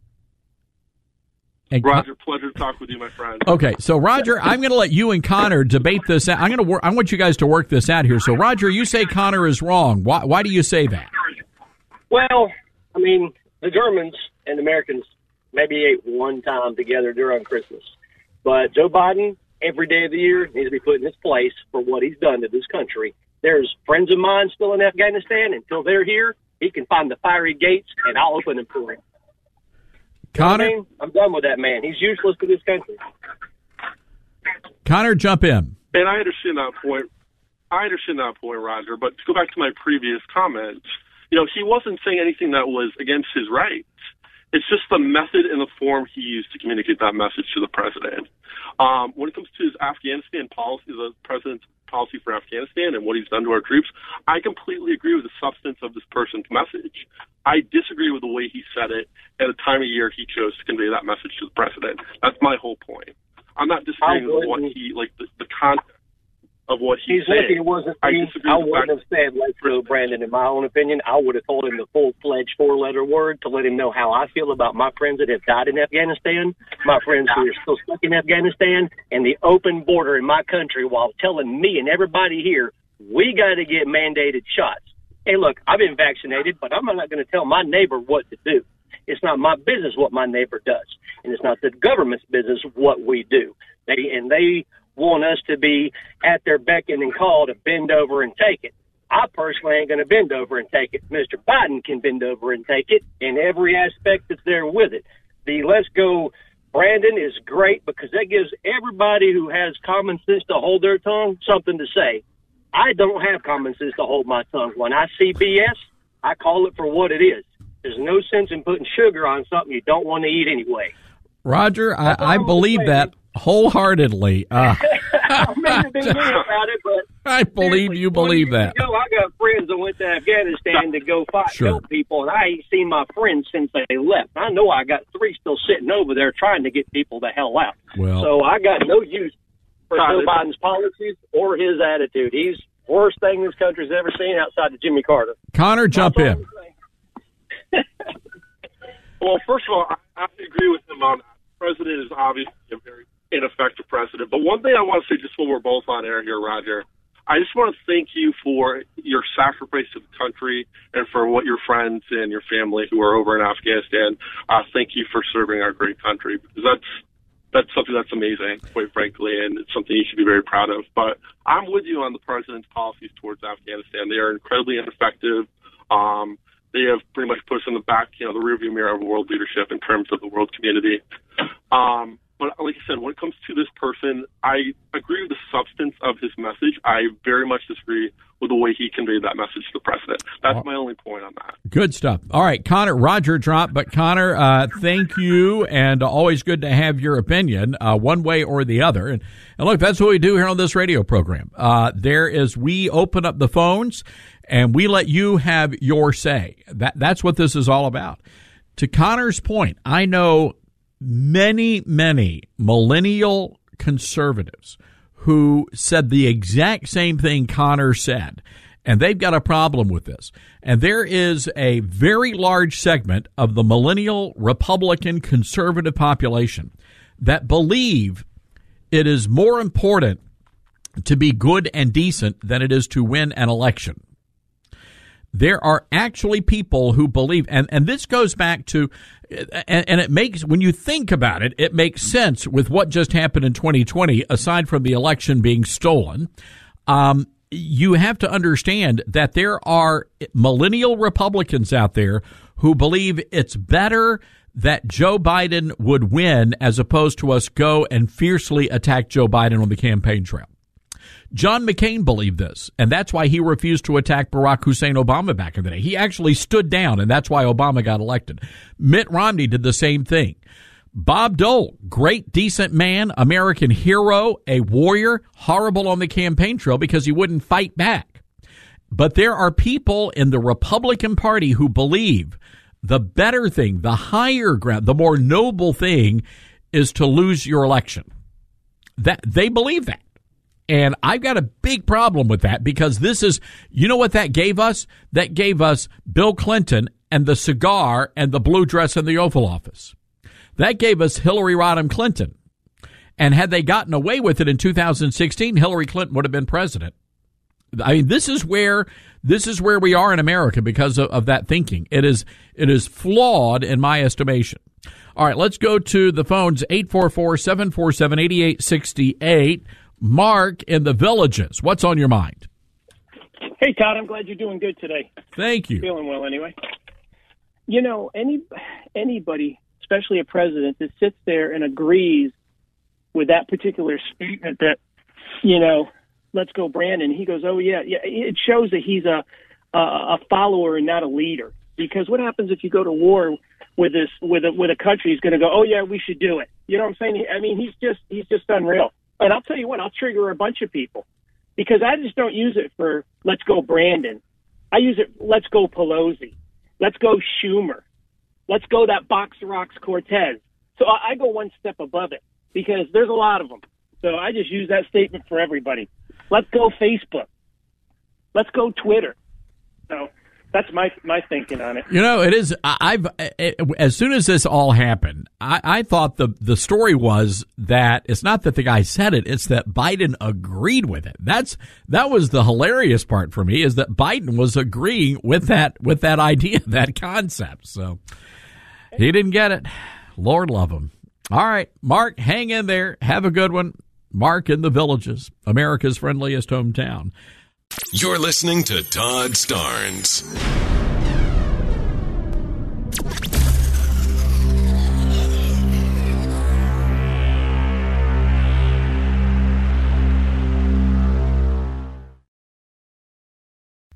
And Roger, pleasure to talk with you, my friend. Okay, so Roger, I'm going to let you and Connor debate this. I want you guys to work this out here. So Roger, you say Connor is wrong. Why do you say that? Well, I mean, the Germans and Americans maybe ate one time together during Christmas. But Joe Biden, every day of the year, needs to be put in his place for what he's done to this country. There's friends of mine still in Afghanistan. Until they're here, he can find the fiery gates, and I'll open them for him. Connor? You know what I mean? I'm done with that man. He's useless to this country. Connor, jump in. And I understand that point. Roger. But to go back to my previous comments, you know, he wasn't saying anything that was against his rights. It's just the method and the form he used to communicate that message to the president. When it comes to his Afghanistan policy, the president's policy for Afghanistan and what he's done to our troops, I completely agree with the substance of this person's message. I disagree with the way he said it at a time of year he chose to convey that message to the president. That's my whole point. I'm not disagreeing with what he, like, the content of what he's saying. I wouldn't have said Let's Go Brandon, in my own opinion. I would have told him the full-fledged four-letter word to let him know how I feel about my friends that have died in Afghanistan, my friends who are still stuck in Afghanistan, and the open border in my country, while telling me and everybody here, we got to get mandated shots. Hey, look, I've been vaccinated, but I'm not going to tell my neighbor what to do. It's not my business what my neighbor does, and it's not the government's business what we do. They want us to be at their beck and call to bend over and take it. I personally ain't going to bend over and take it. Mr. Biden can bend over and take it in every aspect that's there with it. The Let's Go Brandon is great because that gives everybody who has common sense to hold their tongue something to say. I don't have common sense to hold my tongue. When I see BS, I call it for what it is. There's no sense in putting sugar on something you don't want to eat anyway. Roger, I believe that wholeheartedly. I may have been mean about it, but I believe you believe that. I got friends that went to Afghanistan to go fight, help people, and I ain't seen my friends since they left. I know I got 3 still sitting over there trying to get people the hell out. Well, so I got no use for Joe Biden's policies or his attitude. He's the worst thing this country's ever seen outside of Jimmy Carter. Connor, jump in. Well, first of all, I agree with him on that. The president is obviously a very ineffective president. But one thing I want to say, just when we're both on air here, Roger, I just want to thank you for your sacrifice to the country and for what your friends and your family who are over in Afghanistan. Thank you for serving our great country, because that's something that's amazing, quite frankly, and it's something you should be very proud of. But I'm with you on the president's policies towards Afghanistan. They are incredibly ineffective. They have pretty much put us in the back, the rearview mirror of world leadership in terms of the world community. But like I said, when it comes to this person, I agree with the substance of his message. I very much disagree with the way he conveyed that message to the president. That's my only point on that. Good stuff. All right, Connor, Roger dropped, but Connor, thank you, and always good to have your opinion, one way or the other. And look, that's what we do here on this radio program. We open up the phones, and we let you have your say. That's what this is all about. To Connor's point, I know many millennial conservatives who said the exact same thing Connor said, and they've got a problem with this. And there is a very large segment of the millennial Republican conservative population that believe it is more important to be good and decent than it is to win an election. There are actually people who believe, and this goes back to, and it makes, when you think about it, it makes sense with what just happened in 2020, aside from the election being stolen. You have to understand that there are millennial Republicans out there who believe it's better that Joe Biden would win as opposed to us go and fiercely attack Joe Biden on the campaign trail. John McCain believed this, and that's why he refused to attack Barack Hussein Obama back in the day. He actually stood down, and that's why Obama got elected. Mitt Romney did the same thing. Bob Dole, great, decent man, American hero, a warrior, horrible on the campaign trail because he wouldn't fight back. But there are people in the Republican Party who believe the better thing, the higher ground, the more noble thing is to lose your election. That they believe that. And I've got a big problem with that because this is, you know what that gave us? That gave us Bill Clinton and the cigar and the blue dress in the Oval Office. That gave us Hillary Rodham Clinton. And had they gotten away with it in 2016, Hillary Clinton would have been president. I mean, this is where we are in America because of that thinking. It is flawed in my estimation. All right, let's go to the phones, 844-747-8868. Mark in the Villages, what's on your mind? Hey, Todd, I'm glad you're doing good today. Thank you. Feeling well anyway. You know, anybody, especially a president, that sits there and agrees with that particular statement that, let's go Brandon, he goes, oh, yeah, it shows that he's a follower and not a leader. Because what happens if you go to war with a country? He's going to go, oh, yeah, we should do it. You know what I'm saying? I mean, he's just unreal. And I'll tell you what, I'll trigger a bunch of people because I just don't use it for let's go Brandon. I use it, let's go Pelosi. Let's go Schumer. Let's go that Boxer Rocks Cortez. So I go one step above it because there's a lot of them. So I just use that statement for everybody. Let's go Facebook. Let's go Twitter. So that's my thinking on it. It is. As soon as this all happened, I thought the story was that it's not that the guy said it; it's that Biden agreed with it. That was the hilarious part for me, is that Biden was agreeing with that idea, that concept. So he didn't get it. Lord love him. All right, Mark, hang in there. Have a good one. Mark in the Villages, America's friendliest hometown. You're listening to Todd Starnes.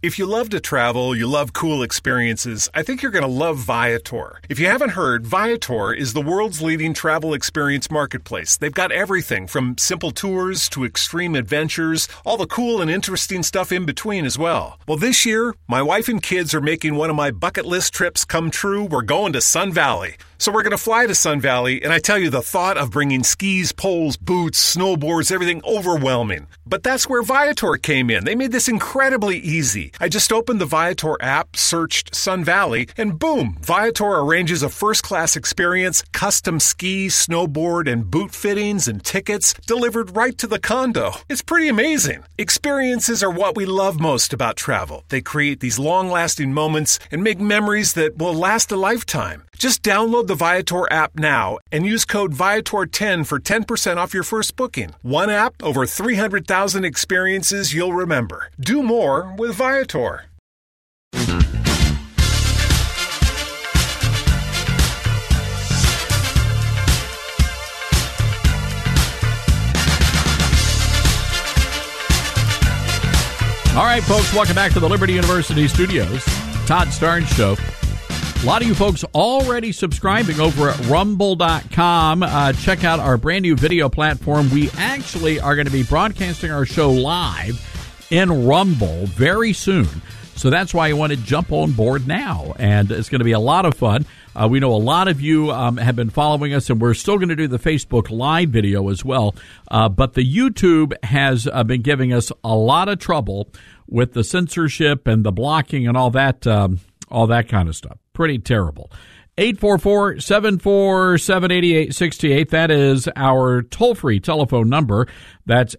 If you love to travel, you love cool experiences, I think you're going to love Viator. If you haven't heard, Viator is the world's leading travel experience marketplace. They've got everything from simple tours to extreme adventures, all the cool and interesting stuff in between as well. Well, this year, my wife and kids are making one of my bucket list trips come true. We're going to Sun Valley. So we're going to fly to Sun Valley, and I tell you, the thought of bringing skis, poles, boots, snowboards, everything overwhelming. But that's where Viator came in. They made this incredibly easy. I just opened the Viator app, searched Sun Valley, and boom, Viator arranges a first-class experience, custom ski, snowboard, and boot fittings and tickets delivered right to the condo. It's pretty amazing. Experiences are what we love most about travel. They create these long-lasting moments and make memories that will last a lifetime. Just download the Viator app now and use code Viator10 for 10% off your first booking. One app, over 300,000 experiences you'll remember. Do more with Viator. All right, folks, welcome back to the Liberty University studios. Todd Starnes Show. A lot of you folks already subscribing over at Rumble.com. Check out our brand new video platform. We actually are going to be broadcasting our show live in Rumble very soon. So that's why I want to jump on board now. And it's going to be a lot of fun. We know a lot of you have been following us, and we're still going to do the Facebook Live video as well. But the YouTube has been giving us a lot of trouble with the censorship and the blocking and all that kind of stuff. Pretty terrible. 844-747-8868. That is our toll-free telephone number. That's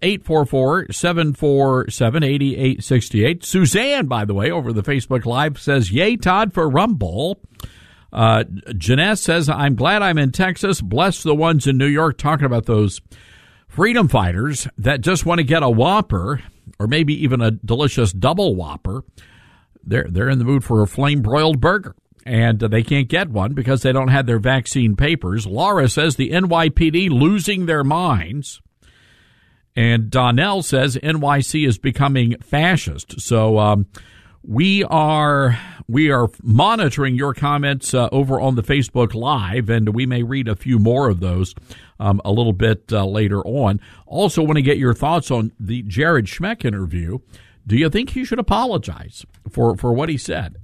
844-747-8868. Suzanne, by the way, over the Facebook Live says, yay, Todd, for Rumble. Janess says, I'm glad I'm in Texas. Bless the ones in New York talking about those freedom fighters that just want to get a Whopper or maybe even a delicious double Whopper. They're in the mood for a flame-broiled burger, and they can't get one because they don't have their vaccine papers. Laura says the NYPD losing their minds. And Donnell says NYC is becoming fascist. So we are monitoring your comments over on the Facebook Live, and we may read a few more of those a little bit later on. Also want to get your thoughts on the Jared Schmeck interview. Do you think he should apologize for what he said?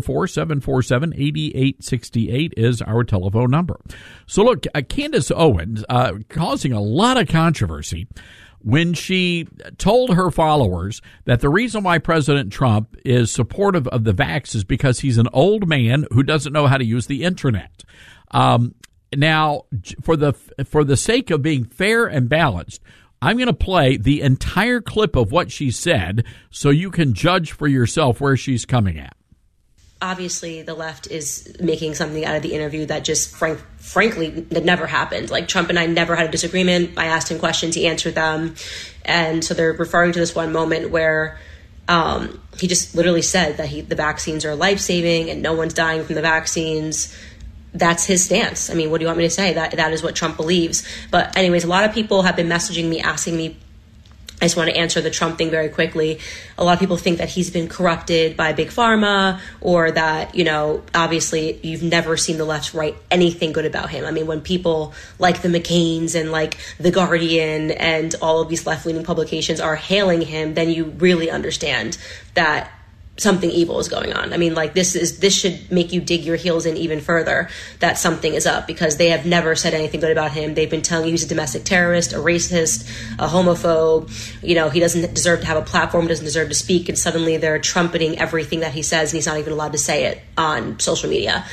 844-747-8868 is our telephone number. So look, Candace Owens causing a lot of controversy when she told her followers that the reason why President Trump is supportive of the vax is because he's an old man who doesn't know how to use the internet. Now, for the sake of being fair and balanced, I'm going to play the entire clip of what she said so you can judge for yourself where she's coming at. Obviously, the left is making something out of the interview that just, frankly, that never happened. Like, Trump and I never had a disagreement. I asked him questions, he answered them. And so they're referring to this one moment where he just literally said that the vaccines are life-saving and no one's dying from the vaccines. That's his stance. I mean, what do you want me to say? That is what Trump believes. But anyways, a lot of people have been messaging me, asking me. I just want to answer the Trump thing very quickly. A lot of people think that he's been corrupted by Big Pharma, or that, obviously you've never seen the left write anything good about him. I mean, when people like the McCains and like The Guardian and all of these left-leaning publications are hailing him, then you really understand that something evil is going on. I mean, like, this should make you dig your heels in even further that something is up, because they have never said anything good about him. They've been telling you he's a domestic terrorist, a racist, a homophobe. He doesn't deserve to have a platform, doesn't deserve to speak, and suddenly they're trumpeting everything that he says, and he's not even allowed to say it on social media.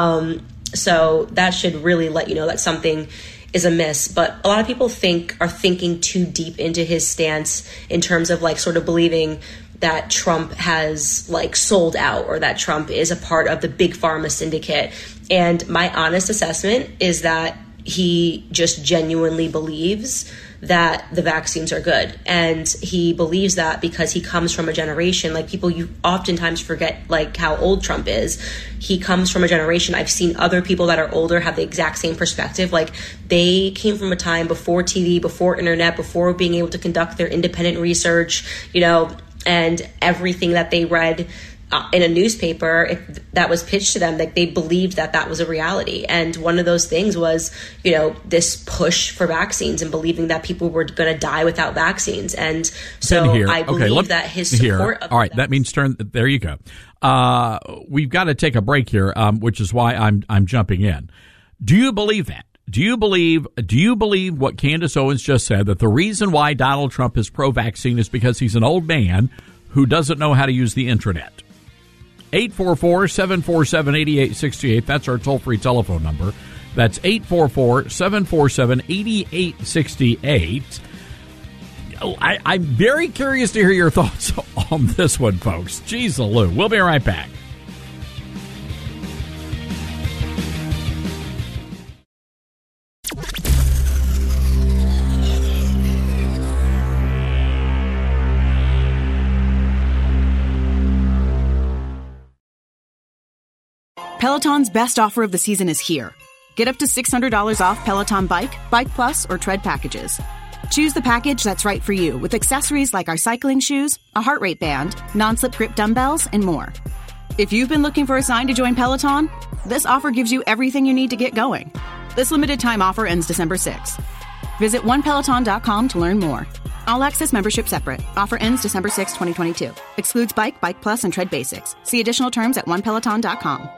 So that should really let you know that something is amiss. But a lot of people are thinking too deep into his stance in terms of like sort of believing that Trump has like sold out, or that Trump is a part of the Big Pharma syndicate. And my honest assessment is that he just genuinely believes that the vaccines are good. And he believes that because he comes from a generation, like, people, you oftentimes forget like how old Trump is. He comes from a generation. I've seen other people that are older have the exact same perspective. Like, they came from a time before TV, before internet, before being able to conduct their independent research, and everything that they read in a newspaper that was pitched to them, like they believed that was a reality. And one of those things was, this push for vaccines and believing that people were going to die without vaccines. And so I believe that his support of all right, that means there you go. We've got to take a break here, which is why I'm jumping in. Do you believe that? Do you believe what Candace Owens just said, that the reason why Donald Trump is pro-vaccine is because he's an old man who doesn't know how to use the internet? 844-747-8868. That's our toll-free telephone number. That's 844-747-8868. I'm very curious to hear your thoughts on this one, folks. Jeez Lou. We'll be right back. Peloton's best offer of the season is here. Get up to $600 off Peloton Bike, Bike Plus, or Tread packages. Choose the package that's right for you with accessories like our cycling shoes, a heart rate band, non-slip grip dumbbells, and more. If you've been looking for a sign to join Peloton, this offer gives you everything you need to get going. This limited time offer ends December 6th. Visit onepeloton.com to learn more. All access membership separate. Offer ends December 6, 2022. Excludes Bike, Bike Plus, and Tread Basics. See additional terms at onepeloton.com.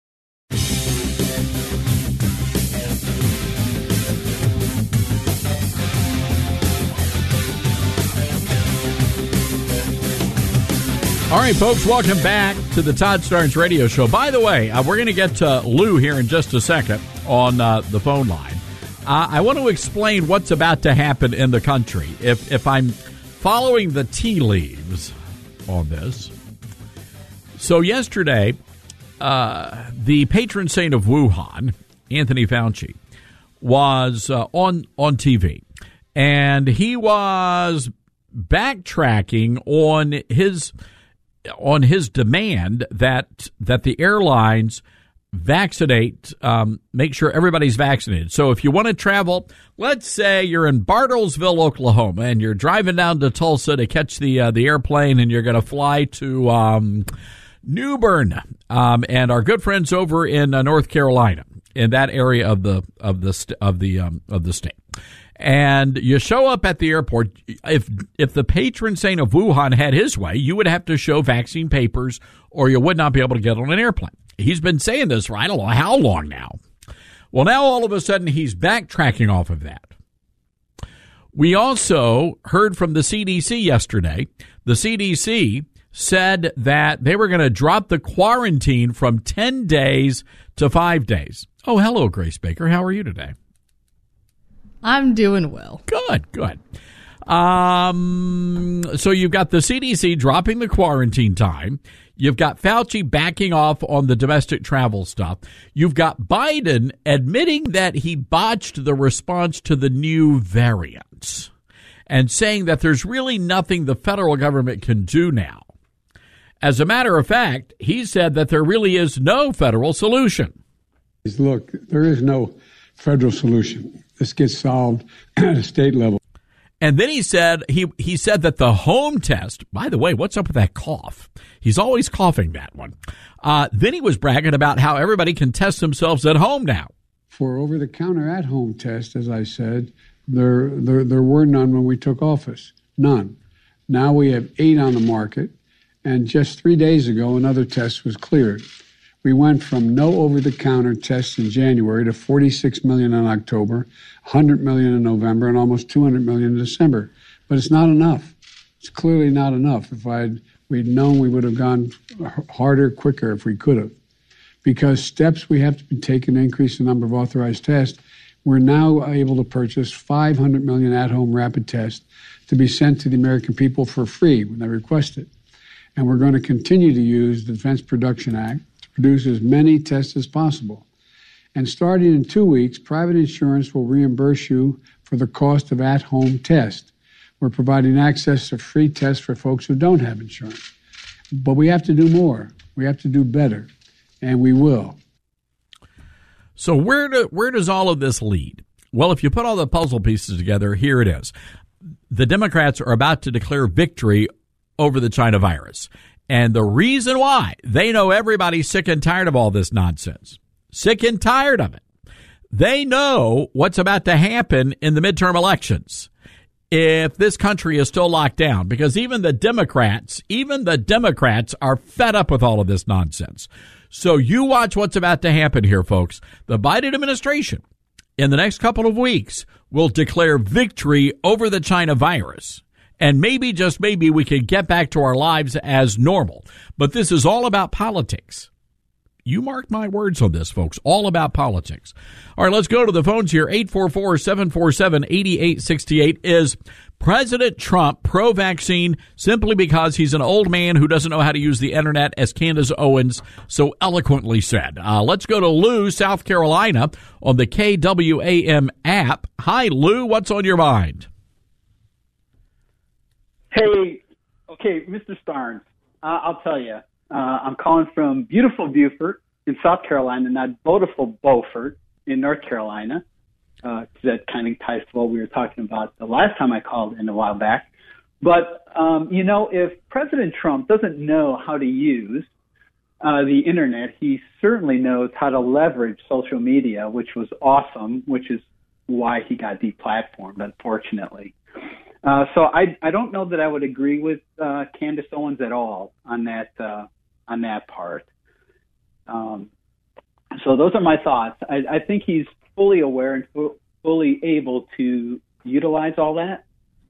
All right, folks, welcome back to the Todd Starnes Radio Show. By the way, we're going to get to Lou here in just a second on the phone line. I want to explain what's about to happen in the country. If I'm following the tea leaves on this. So yesterday, the patron saint of Wuhan, Anthony Fauci, was on TV, and he was backtracking on his demand that the airlines vaccinate, make sure everybody's vaccinated. So if you want to travel, let's say you're in Bartlesville, Oklahoma, and you're driving down to Tulsa to catch the airplane, and you're going to fly to New Bern, and our good friends over in North Carolina, in that area of the state. And you show up at the airport. If the patron saint of Wuhan had his way, you would have to show vaccine papers, or you would not be able to get on an airplane. He's been saying this for I don't know how long now. Well, now all of a sudden he's backtracking off of that. We also heard from the CDC yesterday. The CDC said that they were going to drop the quarantine from 10 days to 5 days. Oh, hello, Grace Baker. How are you today? I'm doing well. Good. So you've got the CDC dropping the quarantine time. You've got Fauci backing off on the domestic travel stuff. You've got Biden admitting that he botched the response to the new variants and saying that there's really nothing the federal government can do now. As a matter of fact, he said that there really is no federal solution. Look, there is no federal solution. This gets solved at a state level. And then he said he said that the home test, by the way, what's up with that cough? He's always coughing, that one. Then he was bragging about how everybody can test themselves at home now. For over-the-counter at-home tests, as I said, there were none when we took office. None. Now we have 8 on the market, and just 3 days ago, another test was cleared. We went from no over-the-counter tests in January to 46 million in October, 100 million in November, and almost 200 million in December. But it's not enough. It's clearly not enough. If we'd known, we would have gone harder, quicker if we could have. Because steps we have to be taken to increase the number of authorized tests, we're now able to purchase 500 million at-home rapid tests to be sent to the American people for free when they request it. And we're going to continue to use the Defense Production Act produce as many tests as possible. And starting in 2 weeks, private insurance will reimburse you for the cost of at-home tests. We're providing access to free tests for folks who don't have insurance. But we have to do more. We have to do better, and we will. So where does all of this lead? Well, if you put all the puzzle pieces together, here it is. The Democrats are about to declare victory over the China virus. And the reason why, they know everybody's sick and tired of all this nonsense. Sick and tired of it. They know what's about to happen in the midterm elections if this country is still locked down, because even the Democrats are fed up with all of this nonsense. So you watch what's about to happen here, folks. The Biden administration in the next couple of weeks will declare victory over the China virus. And maybe, just maybe, we can get back to our lives as normal. But this is all about politics. You mark my words on this, folks. All about politics. All right, let's go to the phones here. 844-747-8868. Is President Trump pro-vaccine simply because he's an old man who doesn't know how to use the internet, as Candace Owens so eloquently said? Let's go to Lou, South Carolina, on the KWAM app. Hi, Lou. What's on your mind? Hey, okay, Mr. Starnes, I'll tell you. I'm calling from beautiful Beaufort in South Carolina, not beautiful Beaufort in North Carolina. That kind of ties to what we were talking about the last time I called in a while back. But, if President Trump doesn't know how to use the internet, he certainly knows how to leverage social media, which was awesome, which is why he got deplatformed, unfortunately. So I don't know that I would agree with Candace Owens at all on that part. So those are my thoughts. I think he's fully aware and fully able to utilize all that,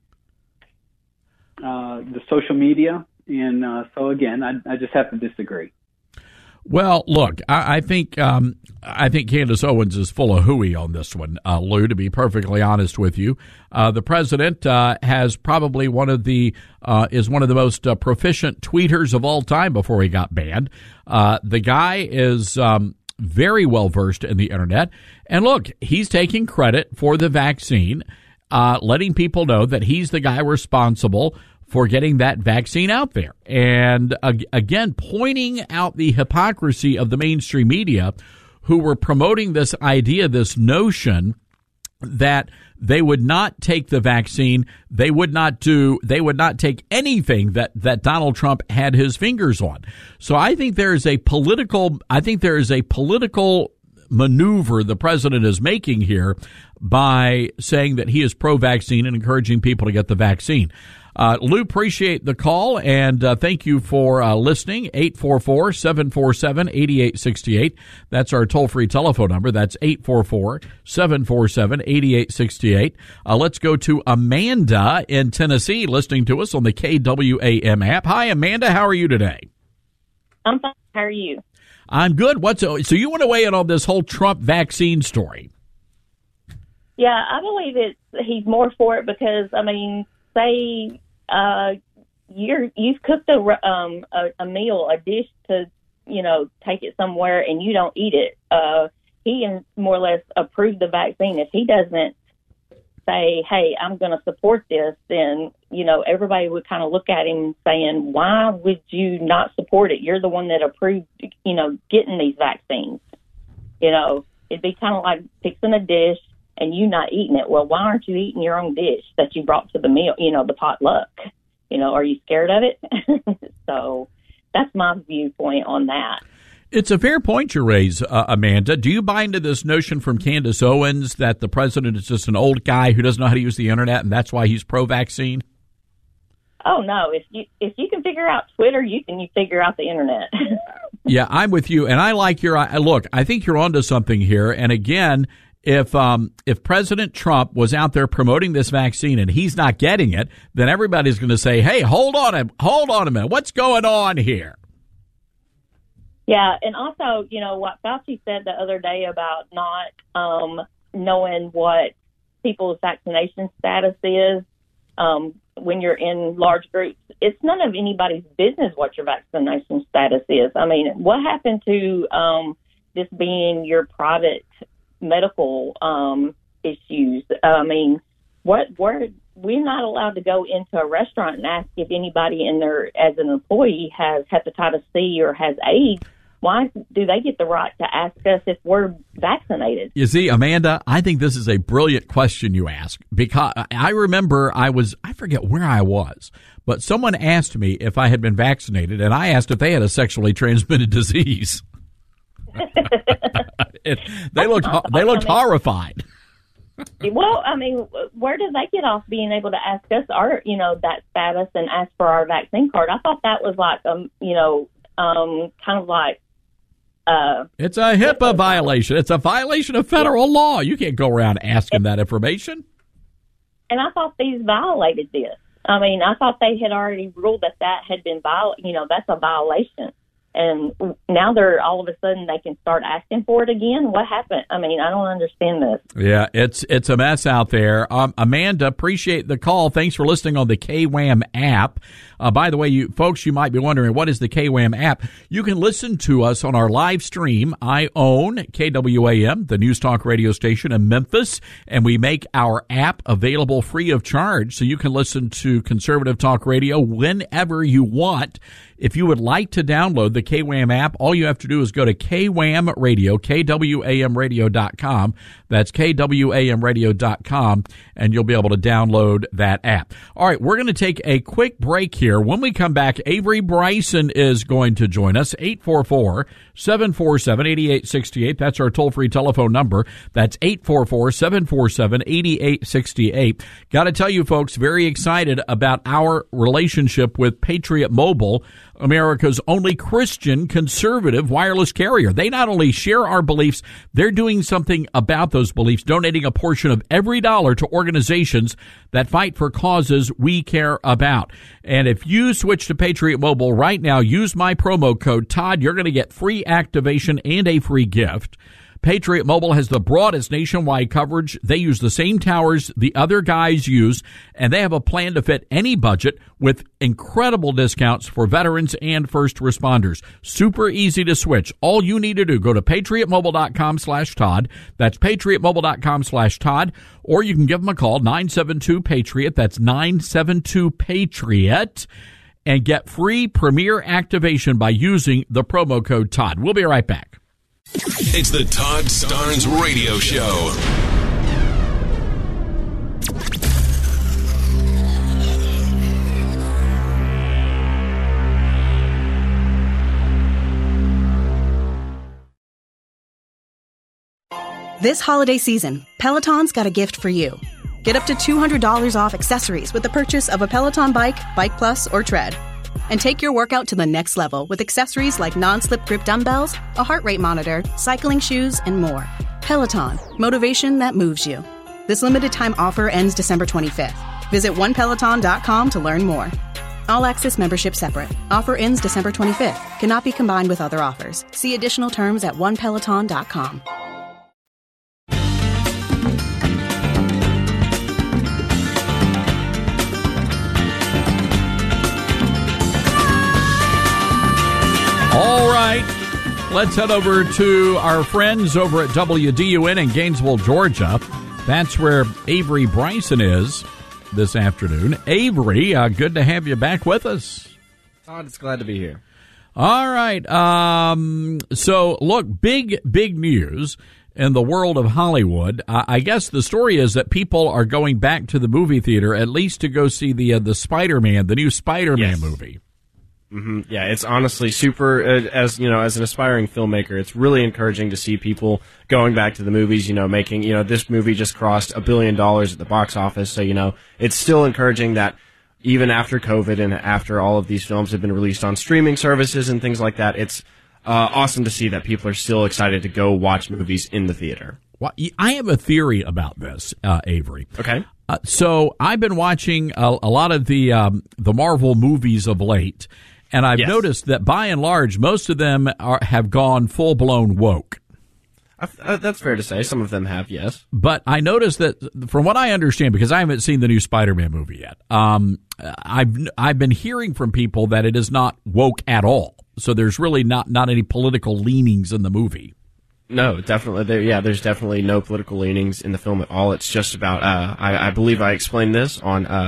the social media, and so again, I just have to disagree. Well, look, I think Candace Owens is full of hooey on this one, Lou, to be perfectly honest with you. The president has probably is one of the most proficient tweeters of all time before he got banned. The guy is very well versed in the internet. And look, he's taking credit for the vaccine, letting people know that he's the guy responsible for getting that vaccine out there. And again, pointing out the hypocrisy of the mainstream media, who were promoting this idea, this notion that they would not take the vaccine, they would not take anything that Donald Trump had his fingers on. So I think there is a political maneuver the president is making here by saying that he is pro-vaccine and encouraging people to get the vaccine. Lou, appreciate the call, and thank you for listening. 844-747-8868. That's our toll-free telephone number. That's 844-747-8868. Let's go to Amanda in Tennessee, listening to us on the KWAM app. Hi, Amanda. How are you today? I'm fine. How are you? I'm good. So you want to weigh in on this whole Trump vaccine story? Yeah, I believe he's more for it because, say you've cooked a meal, a dish to, take it somewhere and you don't eat it. He can more or less approve the vaccine. If he doesn't say, hey, I'm going to support this, then, everybody would kind of look at him saying, why would you not support it? You're the one that approved, getting these vaccines. It'd be kind of like fixing a dish and you not eating it. Well, why aren't you eating your own dish that you brought to the meal, the potluck? Are you scared of it? So that's my viewpoint on that. It's a fair point you raise, Amanda. Do you buy into this notion from Candace Owens that the president is just an old guy who doesn't know how to use the internet and that's why he's pro-vaccine? Oh, no. If you can figure out Twitter, you figure out the internet. Yeah, I'm with you. And I like your look. I think you're onto something here. And again, if President Trump was out there promoting this vaccine and he's not getting it, then everybody's going to say, hey, hold on a minute. What's going on here? Yeah, and also, what Fauci said the other day about not knowing what people's vaccination status is when you're in large groups. It's none of anybody's business what your vaccination status is. What happened to this being your private medical issues? We're not allowed to go into a restaurant and ask if anybody in there as an employee has hepatitis C or has AIDS why do they get the right to ask us if we're vaccinated? You see, Amanda, I think this is a brilliant question you ask, because I remember I forget where I was, but someone asked me if I had been vaccinated, and I asked if they had a sexually transmitted disease. They looked horrified. Well, I mean, where do they get off being able to ask us our, that status and ask for our vaccine card? I thought that was like, kind of like. It's a HIPAA violation. It's a violation of federal law. You can't go around asking that information. And I thought these violated this. I mean, I thought they had already ruled that had been that's a violation. And now they're all of a sudden they can start asking for it again. What happened? I mean, I don't understand this. Yeah, it's a mess out there. Amanda, appreciate the call. Thanks for listening on the KWAM app. By the way, you might be wondering, what is the KWAM app? You can listen to us on our live stream. I own KWAM, the News Talk radio station in Memphis, and we make our app available free of charge, so you can listen to conservative talk radio whenever you want. If you would like to download the KWAM app, all you have to do is go to KWAM Radio, KWAMradio.com. That's KWAMradio.com, and you'll be able to download that app. All right, we're going to take a quick break here. When we come back, Avery Bryson is going to join us, 844-747-8868. That's our toll-free telephone number. That's 844-747-8868. Got to tell you, folks, very excited about our relationship with Patriot Mobile, America's only Christian conservative wireless carrier. They not only share our beliefs, they're doing something about those beliefs, donating a portion of every dollar to organizations that fight for causes we care about. And if you switch to Patriot Mobile right now, use my promo code Todd, you're going to get free activation and a free gift. Patriot Mobile has the broadest nationwide coverage. They use the same towers the other guys use, and they have a plan to fit any budget with incredible discounts for veterans and first responders. Super easy to switch. All you need to do, go to patriotmobile.com/Todd. That's patriotmobile.com/Todd. Or you can give them a call, 972-PATRIOT. That's 972-PATRIOT. And get free premier activation by using the promo code Todd. We'll be right back. It's the Todd Starnes Radio Show. This holiday season, Peloton's got a gift for you. Get up to $200 off accessories with the purchase of a Peloton bike, Bike Plus, or Tread. And take your workout to the next level with accessories like non-slip grip dumbbells, a heart rate monitor, cycling shoes, and more. Peloton, motivation that moves you. This limited time offer ends December 25th. Visit onepeloton.com to learn more. All access membership separate. Offer ends December 25th. Cannot be combined with other offers. See additional terms at onepeloton.com. All right, let's head over to our friends over at WDUN in Gainesville, Georgia. That's where Avery Bryson is this afternoon. Avery, good to have you back with us. Todd, it's glad to be here. All right, so look, big news in the world of Hollywood. I guess the story is that people are going back to the movie theater at least to go see the Spider-Man, the new Spider-Man movie. Mm-hmm. Yeah, it's honestly super, as an aspiring filmmaker, it's really encouraging to see people going back to the movies, making, this movie just crossed $1 billion at the box office. So, it's still encouraging that even after COVID and after all of these films have been released on streaming services and things like that, it's awesome to see that people are still excited to go watch movies in the theater. Well, I have a theory about this, Avery. Okay. So I've been watching a lot of the Marvel movies of late. And I've noticed that, by and large, most of them have gone full-blown woke. That's fair to say. Some of them have, yes. But I noticed that, from what I understand, because I haven't seen the new Spider-Man movie yet, I've been hearing from people that it is not woke at all. So there's really not any political leanings in the movie. No, definitely. There's definitely no political leanings in the film at all. It's just about, I believe I explained this on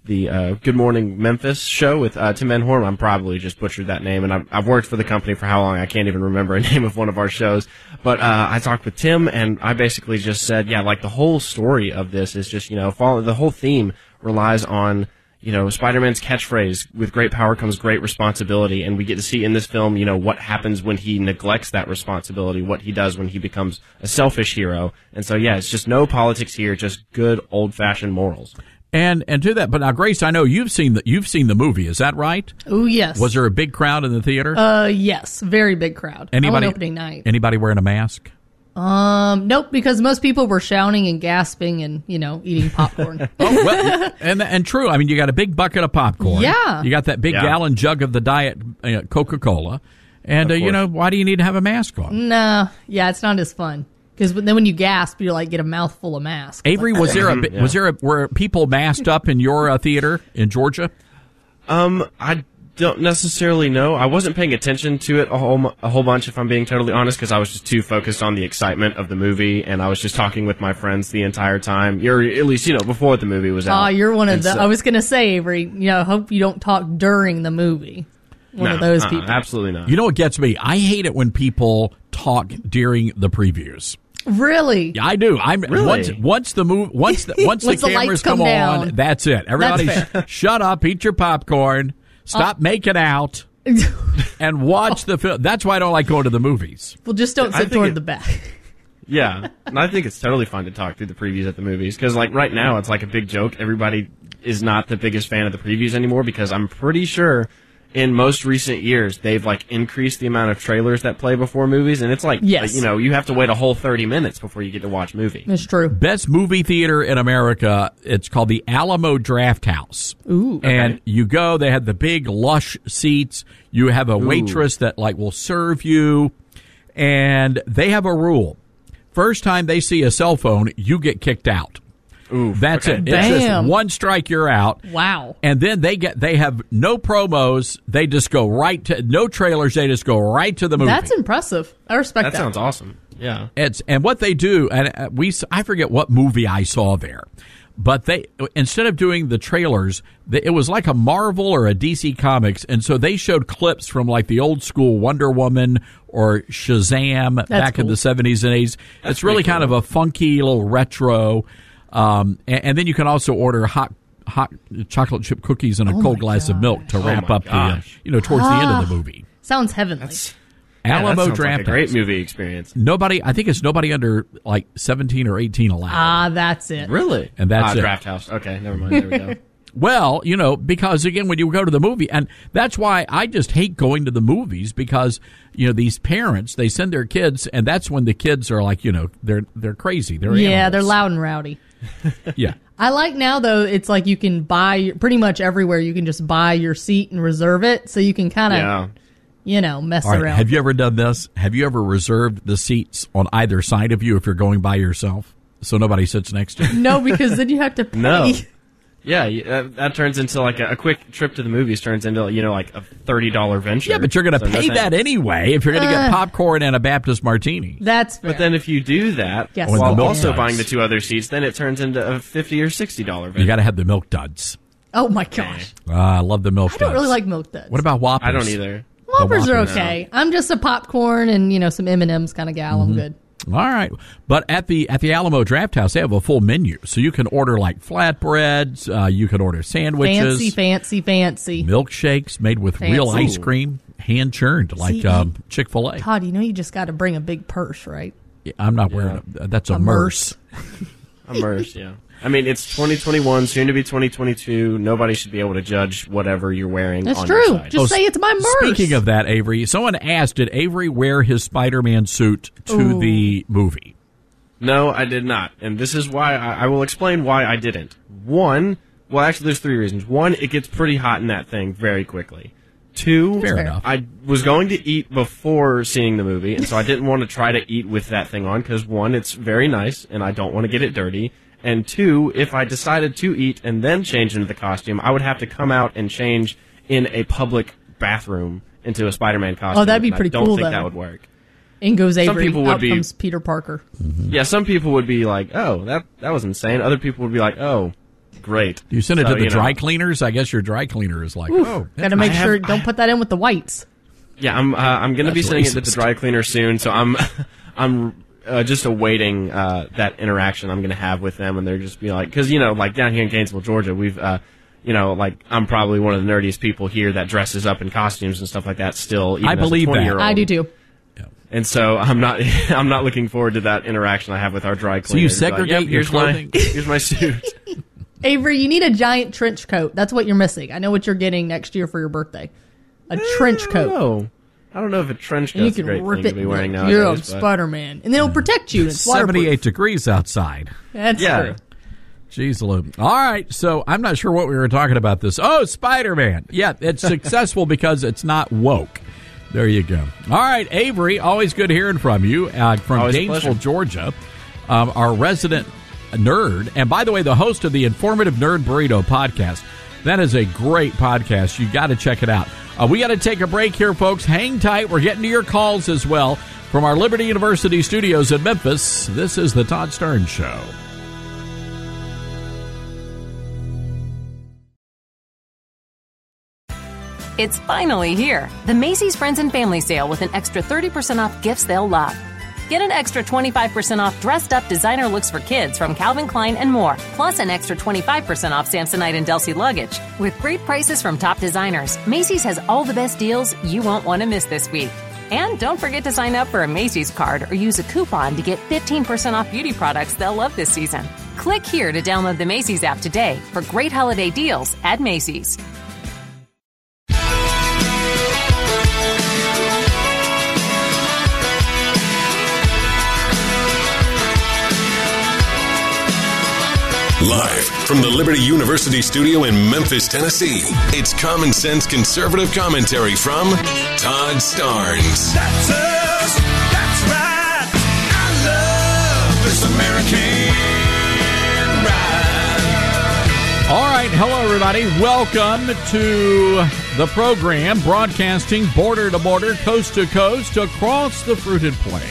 Good Morning Memphis show with Tim Van Horn. I'm probably just butchered that name, and I've worked for the company for how long I can't even remember a name of one of our shows. But I talked with Tim, and I basically just said, yeah, like the whole story of this is just, the whole theme relies on, Spider-Man's catchphrase, with great power comes great responsibility, and we get to see in this film, what happens when he neglects that responsibility, what he does when he becomes a selfish hero. And so, yeah, it's just no politics here, just good old-fashioned morals. And to that, but now, Grace, I know you've seen the movie. Is that right? Oh, yes. Was there a big crowd in the theater? Yes, very big crowd. Anybody on opening night? Anybody wearing a mask? Nope, because most people were shouting and gasping and eating popcorn. Oh, well, and true. I mean, you got a big bucket of popcorn. Yeah. You got that big gallon jug of the diet Coca-Cola, and why do you need to have a mask on? No, yeah, it's not as fun. Because then when you gasp, you get a mouthful of mask. Avery, were people masked up in your theater in Georgia? I don't necessarily know. I wasn't paying attention to it a whole bunch, if I'm being totally honest, because I was just too focused on the excitement of the movie, and I was just talking with my friends the entire time. You're at least before the movie was out. Oh, you're one of the. I was going to say, Avery. I hope you don't talk during the movie. One of those people. Absolutely not. You know what gets me? I hate it when people talk during the previews. Really? Yeah, I do. Once the cameras come on, that's it. Everybody shut up, eat your popcorn, stop making out, and watch the film. That's why I don't like going to the movies. Well, just don't sit toward the back. Yeah, and I think it's totally fine to talk through the previews at the movies, because right now it's like a big joke. Everybody is not the biggest fan of the previews anymore, because I'm pretty sure in most recent years, they've increased the amount of trailers that play before movies, and it's you have to wait a whole 30 minutes before you get to watch movie. That's true. Best movie theater in America, it's called the Alamo Drafthouse. Ooh. And you go, they have the big lush seats. You have a waitress that will serve you, and they have a rule. First time they see a cell phone, you get kicked out. Ooh, that's it. Damn. It's just one strike, you're out. Wow. And then they have no promos. They just go right to no trailers. They just go right to the movie. That's impressive. I respect that. That sounds awesome. Yeah. And what they do, and I forget what movie I saw there, but they instead of doing the trailers, it was like a Marvel or a DC Comics, and so they showed clips from the old school Wonder Woman or Shazam back in the 70s and 80s. It's really kind of a funky little retro. And then you can also order hot chocolate chip cookies and a cold glass of milk to wrap up towards the end of the movie. Sounds heavenly. Alamo that sounds Drafthouse. Like a great movie experience. I think it's nobody under 17 or 18 allowed. That's it. Really? And that's it. Drafthouse. Okay, never mind. There we go. Well, because again, when you go to the movie, and that's why I just hate going to the movies, because these parents, they send their kids, and that's when the kids are they're crazy. They're animals. They're loud and rowdy. Yeah. I like now, though, it's you can buy pretty much everywhere. You can just buy your seat and reserve it, so you can kind of, mess around. Have you ever done this? Have you ever reserved the seats on either side of you if you're going by yourself, so nobody sits next to you? No, because then you have to pay. No. Yeah, that turns into a quick trip to the movies turns into a $30 venture. Yeah, but you're going to pay that anyway if you're going to get popcorn and a Baptist martini. That's fair. But then if you do that while also buying the two other seats, then it turns into a $50 or $60 venture. You got to have the Milk Duds. Oh my gosh, I love the Milk Duds. I don't really like Milk Duds. What about Whoppers? I don't either. Whoppers are okay. No. I'm just a popcorn and some M&Ms kind of gal. I'm good. All right, but at the Alamo Drafthouse, they have a full menu, so you can order flatbreads, you can order sandwiches, fancy, milkshakes made with real ice cream, hand churned Chick-fil-A. Todd, you just got to bring a big purse, right? Yeah, I'm not wearing that's a Merce. A Merce, yeah. I mean, it's 2021, soon to be 2022. Nobody should be able to judge whatever you're wearing. That's on true. Your side. Just say it's my Merce. Speaking of that, Avery, someone asked, did Avery wear his Spider-Man suit to the movie? No, I did not. And this is why I will explain why I didn't. One, actually, there's three reasons. One, it gets pretty hot in that thing very quickly. Two, fair enough. I was going to eat before seeing the movie, and so I didn't want to try to eat with that thing on, because one, it's very nice, and I don't want to get it dirty. And two, if I decided to eat and then change into the costume, I would have to come out and change in a public bathroom into a Spider-Man costume. Oh, that'd be pretty cool, I don't think though. that would work. In goes Avery, some people would comes Peter Parker. Mm-hmm. Yeah, some people would be like, oh, that was insane. Other people would be like, oh, great. Do you send it to the dry cleaners? I guess your dry cleaner is like, got to make sure don't put that in with the whites. Yeah, I'm going to be sending it to the dry cleaner soon, so I'm just awaiting that interaction I'm going to have with them, and they're just be like, because like down here in Gainesville, Georgia, we've like I'm probably one of the nerdiest people here that dresses up in costumes and stuff like that. Still, even I believe as a 20-year-old. I do too. And so I'm not looking forward to that interaction I have with our dry cleaner. So you segregate your clothing. Here's my suit. Avery, you need a giant trench coat. That's what you're missing. I know what you're getting next year for your birthday. A trench coat. I don't know if a trench coat's a great thing to be wearing nowadays. You're a Spider-Man. And it'll protect you. It's 78 degrees outside. That's true. Jeez, Lou. All right, so I'm not sure what we were talking about this. Oh, Spider-Man. Yeah, it's successful because it's not woke. There you go. All right, Avery, always good hearing from you from Gainesville, Georgia, our resident nerd. And by the way, the host of the Informative Nerd Burrito podcast. That is a great podcast. You got to check it out. We got to take a break here, folks. Hang tight. We're getting to your calls as well from our Liberty University studios in Memphis. This is the Todd Starnes Show. It's finally here. The Macy's Friends and Family Sale with an extra 30% off gifts they'll love. Get an extra 25% off dressed-up designer looks for kids from Calvin Klein and more, plus an extra 25% off Samsonite and Delsey luggage. With great prices from top designers, Macy's has all the best deals you won't want to miss this week. And don't forget to sign up for a Macy's card or use a coupon to get 15% off beauty products they'll love this season. Click here to download the Macy's app today for great holiday deals at Macy's. Live from the Liberty University studio in Memphis, Tennessee, it's common sense conservative commentary from Todd Starnes. That's us. That's right. I love this American ride. All right. Hello, everybody. Welcome to the program, broadcasting border to border, coast to coast, across the fruited plain.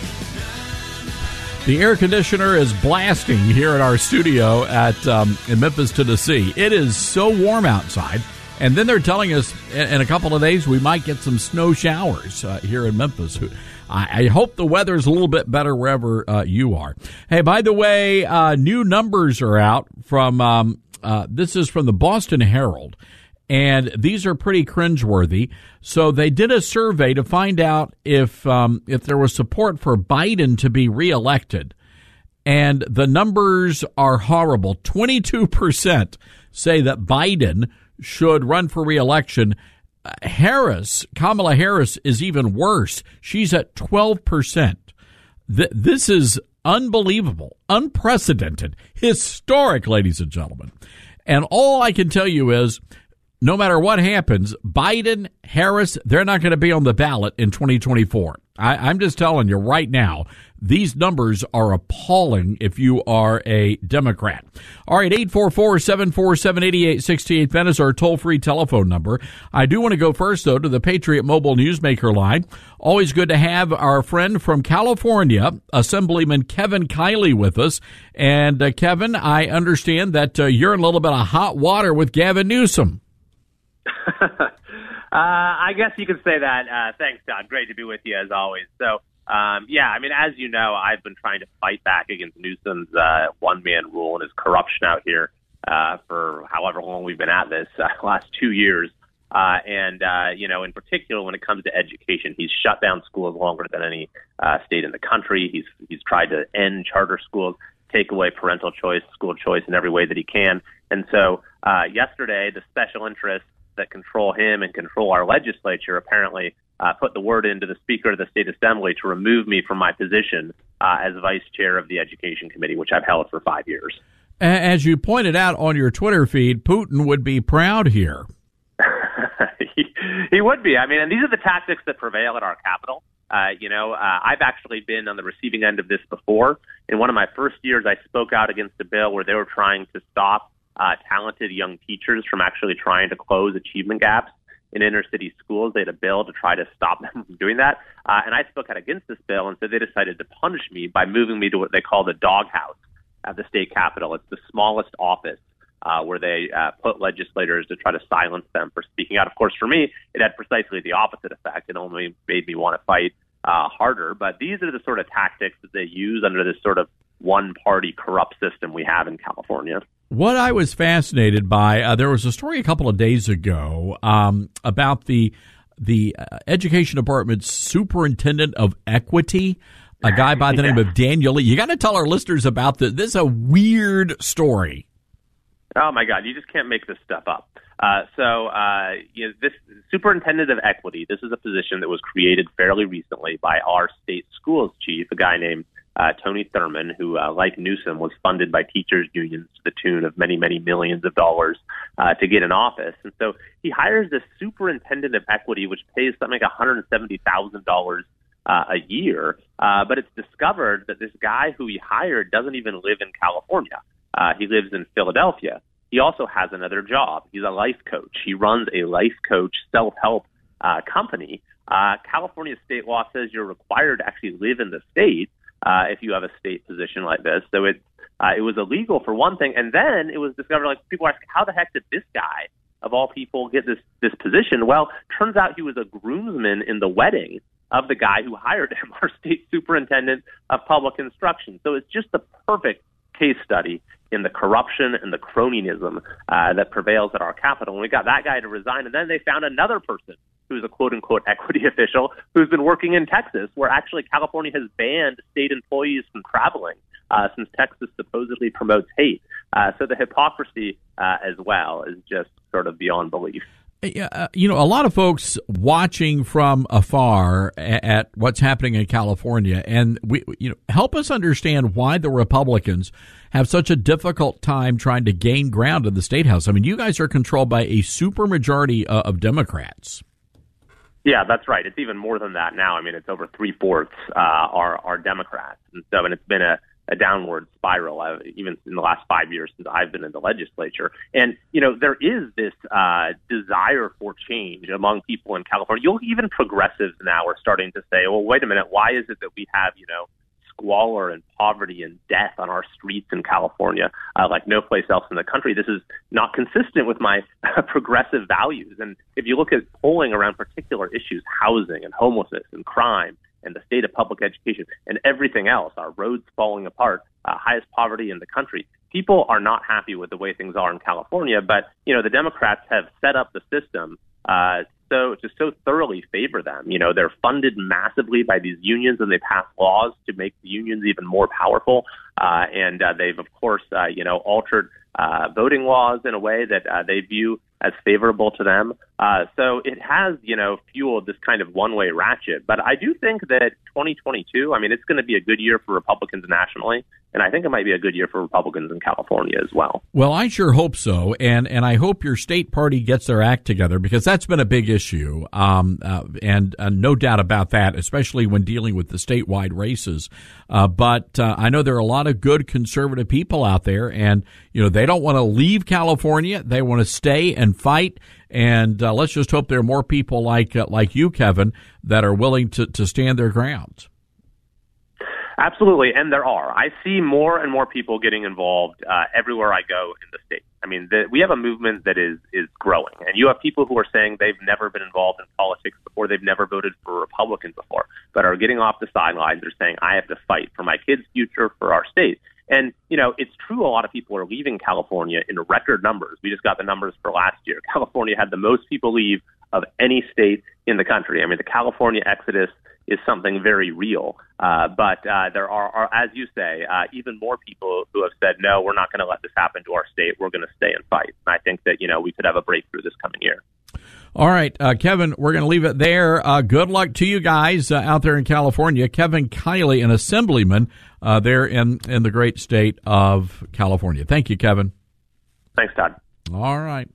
The air conditioner is blasting here at our studio in Memphis, Tennessee. It is so warm outside. And then they're telling us in a couple of days we might get some snow showers here in Memphis. I hope the weather's a little bit better wherever you are. Hey, by the way, new numbers are out from this is from the Boston Herald. And these are pretty cringeworthy. So they did a survey to find out if there was support for Biden to be reelected. And the numbers are horrible. 22% say that Biden should run for reelection. Kamala Harris is even worse. She's at 12%. This is unbelievable, unprecedented, historic, ladies and gentlemen. And all I can tell you is, no matter what happens, Biden, Harris, they're not going to be on the ballot in 2024. I'm just telling you right now, these numbers are appalling if you are a Democrat. All right, 844-747-8868. That is our toll-free telephone number. I do want to go first, though, to the Patriot Mobile Newsmaker line. Always good to have our friend from California, Assemblyman Kevin Kiley, with us. And, Kevin, I understand that you're in a little bit of hot water with Gavin Newsom. I guess you could say that. Thanks, Todd. Great to be with you as always. So, yeah, I mean, as you know, I've been trying to fight back against Newsom's one-man rule and his corruption out here for however long we've been at this, last 2 years. You know, in particular, when it comes to education, he's shut down schools longer than any state in the country. He's tried to end charter schools, take away parental choice, school choice in every way that he can. And so yesterday, the special interests that control him and control our legislature apparently put the word into the Speaker of the State Assembly to remove me from my position as Vice Chair of the Education Committee, which I've held for 5 years. As you pointed out on your Twitter feed, Putin would be proud here. He would be. I mean, and these are the tactics that prevail at our Capitol. I've actually been on the receiving end of this before. In one of my first years, I spoke out against a bill where they were trying to stop talented young teachers from actually trying to close achievement gaps in inner city schools. They had a bill to try to stop them from doing that. And I spoke out against this bill, and so they decided to punish me by moving me to what they call the doghouse at the state capitol. It's the smallest office where they put legislators to try to silence them for speaking out. Of course, for me, it had precisely the opposite effect. It only made me want to fight harder. But these are the sort of tactics that they use under this sort of one-party corrupt system we have in California. What I was fascinated by, there was a story a couple of days ago about the Education Department's Superintendent of Equity, a guy by the name of Daniel Lee. You got to tell our listeners about this. This is a weird story. Oh, my God. You just can't make this stuff up. This Superintendent of Equity, this is a position that was created fairly recently by our state schools chief, a guy named Tony Thurmond, who, like Newsom, was funded by teachers' unions to the tune of many, many millions of dollars to get in office. And so he hires this Superintendent of Equity, which pays something like $170,000 a year. But it's discovered that this guy who he hired doesn't even live in California. He lives in Philadelphia. He also has another job. He's a life coach. He runs a life coach self-help company. California state law says you're required to actually live in the state if you have a state position like this. So it was illegal for one thing. And then it was discovered, like, people are asking, how the heck did this guy, of all people, get this position? Well, turns out he was a groomsman in the wedding of the guy who hired him, our state superintendent of public instruction. So it's just the perfect case study in the corruption and the cronyism that prevails at our Capitol. And we got that guy to resign, and then they found another person who's a quote-unquote equity official who's been working in Texas, where actually California has banned state employees from traveling since Texas supposedly promotes hate. So the hypocrisy as well is just sort of beyond belief. A lot of folks watching from afar at what's happening in California, and help us understand why the Republicans have such a difficult time trying to gain ground in the State House. I mean, you guys are controlled by a supermajority of Democrats. Yeah, that's right. It's even more than that now. I mean, it's over 3/4 are Democrats, and it's been a downward spiral, even in the last 5 years since I've been in the legislature. And, there is this desire for change among people in California. Even progressives now are starting to say, well, wait a minute, why is it that we have, squalor and poverty and death on our streets in California like no place else in the country? This is not consistent with my progressive values. And if you look at polling around particular issues, housing and homelessness and crime, and the state of public education and everything else, our roads falling apart, highest poverty in the country. People are not happy with the way things are in California, but, the Democrats have set up the system so thoroughly favor them. They're funded massively by these unions, and they pass laws to make the unions even more powerful. And they've, of course, altered voting laws in a way that they view as favorable to them. So it has, fueled this kind of one-way ratchet. But I do think that 2022, it's going to be a good year for Republicans nationally, and I think it might be a good year for Republicans in California as well. Well, I sure hope so, and I hope your state party gets their act together, because that's been a big issue, and no doubt about that, especially when dealing with the statewide races. But I know there are a lot of good conservative people out there, and they don't want to leave California; they want to stay and fight. And let's just hope there are more people like you, Kevin, that are willing to stand their ground. Absolutely, and there are. I see more and more people getting involved everywhere I go in the state. We have a movement that is growing, and you have people who are saying they've never been involved in politics before, they've never voted for Republicans before, but are getting off the sidelines. They're saying, I have to fight for my kids' future, for our state. And, it's true a lot of people are leaving California in record numbers. We just got the numbers for last year. California had the most people leave of any state in the country. The California exodus is something very real. But there are, as you say, even more people who have said, no, we're not going to let this happen to our state. We're going to stay and fight. And I think that, we could have a breakthrough this coming year. All right, Kevin, we're going to leave it there. Good luck to you guys out there in California. Kevin Kiley, an assemblyman there in the great state of California. Thank you, Kevin. Thanks, Todd. All right,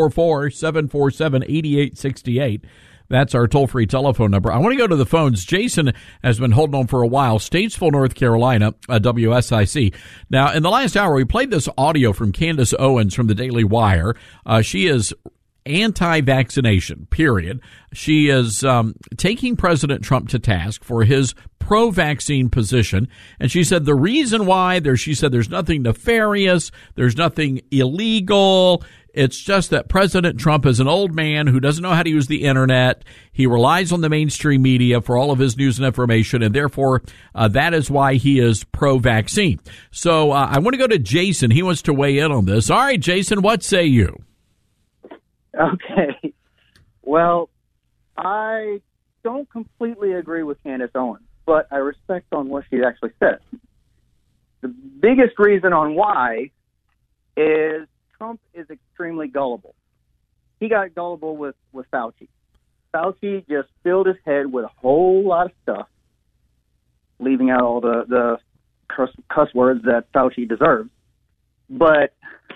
844-747-8868. That's our toll-free telephone number. I want to go to the phones. Jason has been holding on for a while. Statesville, North Carolina, WSIC. Now, in the last hour, we played this audio from Candace Owens from the Daily Wire. She is anti-vaccination, period. She is taking President Trump to task for his pro-vaccine position. And she said the reason why, she said there's nothing nefarious, there's nothing illegal. It's just that President Trump is an old man who doesn't know how to use the internet. He relies on the mainstream media for all of his news and information, and therefore that is why he is pro-vaccine. So I want to go to Jason. He wants to weigh in on this. All right, Jason, what say you? Okay. Well, I don't completely agree with Candace Owens, but I respect on what she actually said. The biggest reason on why is Trump is extremely gullible. He got gullible with Fauci. Fauci just filled his head with a whole lot of stuff, leaving out all the cuss words that Fauci deserves. But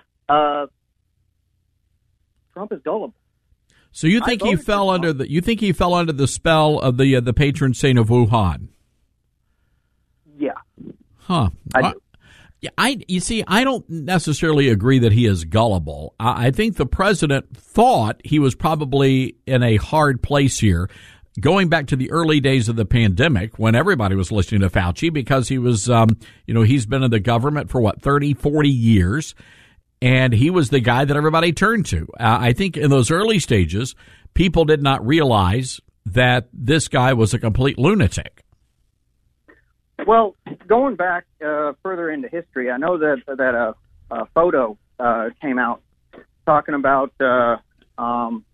Trump is gullible. So you think he fell under the spell of the patron saint of Wuhan? Yeah. Huh. You see, I don't necessarily agree that he is gullible. I think the president thought he was probably in a hard place here, going back to the early days of the pandemic when everybody was listening to Fauci because he was, he's been in the government for 30, 40 years. And he was the guy that everybody turned to. I think in those early stages, people did not realize that this guy was a complete lunatic. Well, going back further into history, I know that a photo came out talking about showing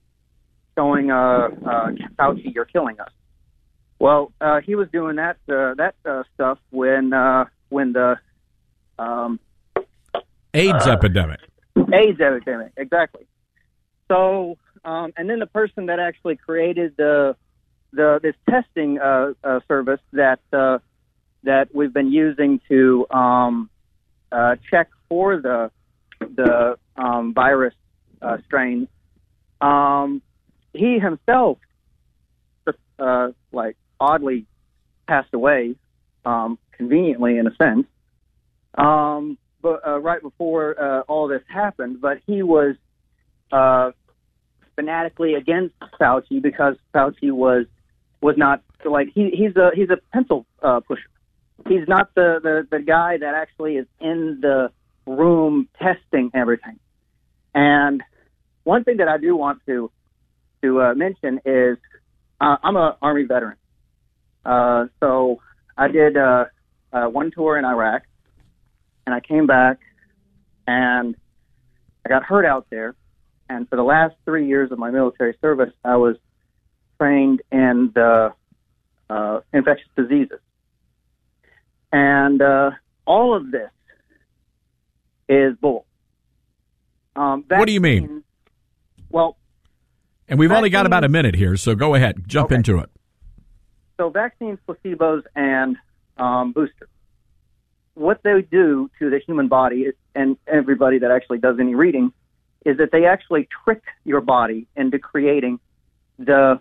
Fauci, "You're killing us." Well, he was doing that stuff when the AIDS epidemic. AIDS epidemic, exactly. So, and then the person that actually created this testing service that we've been using to check for the virus strains, he himself oddly passed away, conveniently in a sense. But right before all this happened, but he was fanatically against Fauci because Fauci was not he's a pencil pusher. He's not the guy that actually is in the room testing everything. And one thing that I do want to mention is I'm an Army veteran. So I did one tour in Iraq. And I came back, and I got hurt out there. And for the last 3 years of my military service, I was trained in the infectious diseases. And all of this is bull. What do you mean? Well, and we've only got about a minute here, so go ahead, jump into it. So vaccines, placebos, and boosters. What they do to the human body, and everybody that actually does any reading, is that they actually trick your body into creating the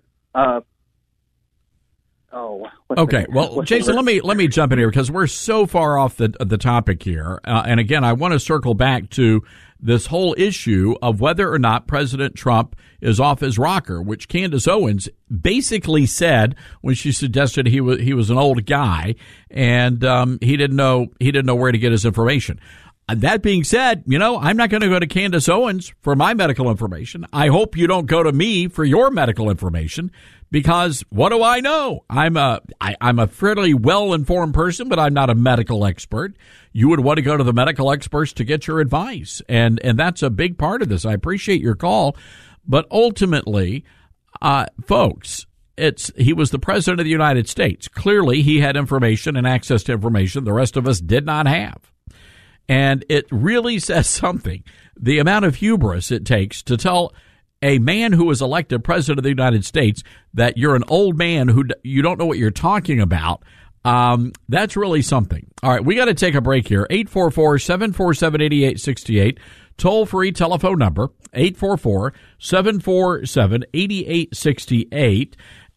Okay, well, Jason, let me jump in here because we're so far off the topic here. And again, I want to circle back to this whole issue of whether or not President Trump is off his rocker, which Candace Owens basically said when she suggested he was an old guy and he didn't know where to get his information. That being said, I'm not going to go to Candace Owens for my medical information. I hope you don't go to me for your medical information because what do I know? I'm a fairly well-informed person, but I'm not a medical expert. You would want to go to the medical experts to get your advice, and that's a big part of this. I appreciate your call, but ultimately, folks, he was the president of the United States. Clearly, he had information and access to information the rest of us did not have. And it really says something, the amount of hubris it takes to tell a man who was elected president of the United States that you're an old man who you don't know what you're talking about. That's really something. All right, we got to take a break here. 844-747-8868. Toll-free telephone number, 844-747-8868.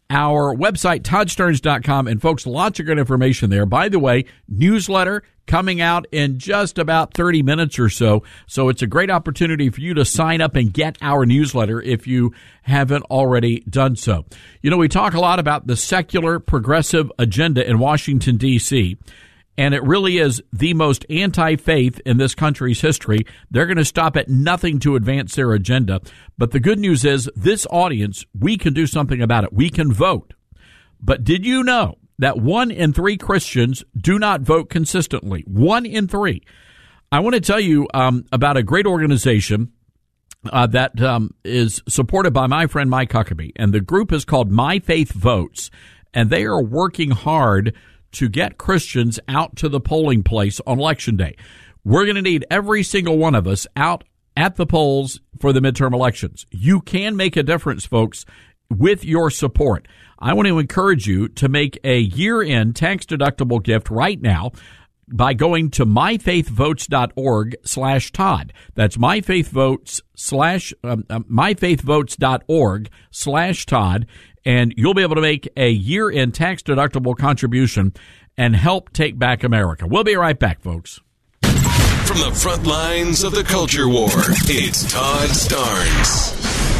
our website, ToddStarnes.com. And folks, lots of good information there. By the way, newsletter coming out in just about 30 minutes or so. So it's a great opportunity for you to sign up and get our newsletter if you haven't already done so. You know, we talk a lot about the secular progressive agenda in Washington, D.C., and it really is the most anti-faith in this country's history. They're going to stop at nothing to advance their agenda. But the good news is this audience, we can do something about it. We can vote. But did you know that 1 in 3 Christians do not vote consistently? 1 in 3. I want to tell you about a great organization that is supported by my friend Mike Huckabee. And the group is called My Faith Votes. And they are working hard to get Christians out to the polling place on Election Day. We're going to need every single one of us out at the polls for the midterm elections. You can make a difference, folks, with your support. I want to encourage you to make a year-end tax-deductible gift right now by going to myfaithvotes.org/Todd. That's myfaithvotes.org/Todd. And you'll be able to make a year-end tax-deductible contribution and help take back America. We'll be right back, folks. From the front lines of the culture war, it's Todd Starnes.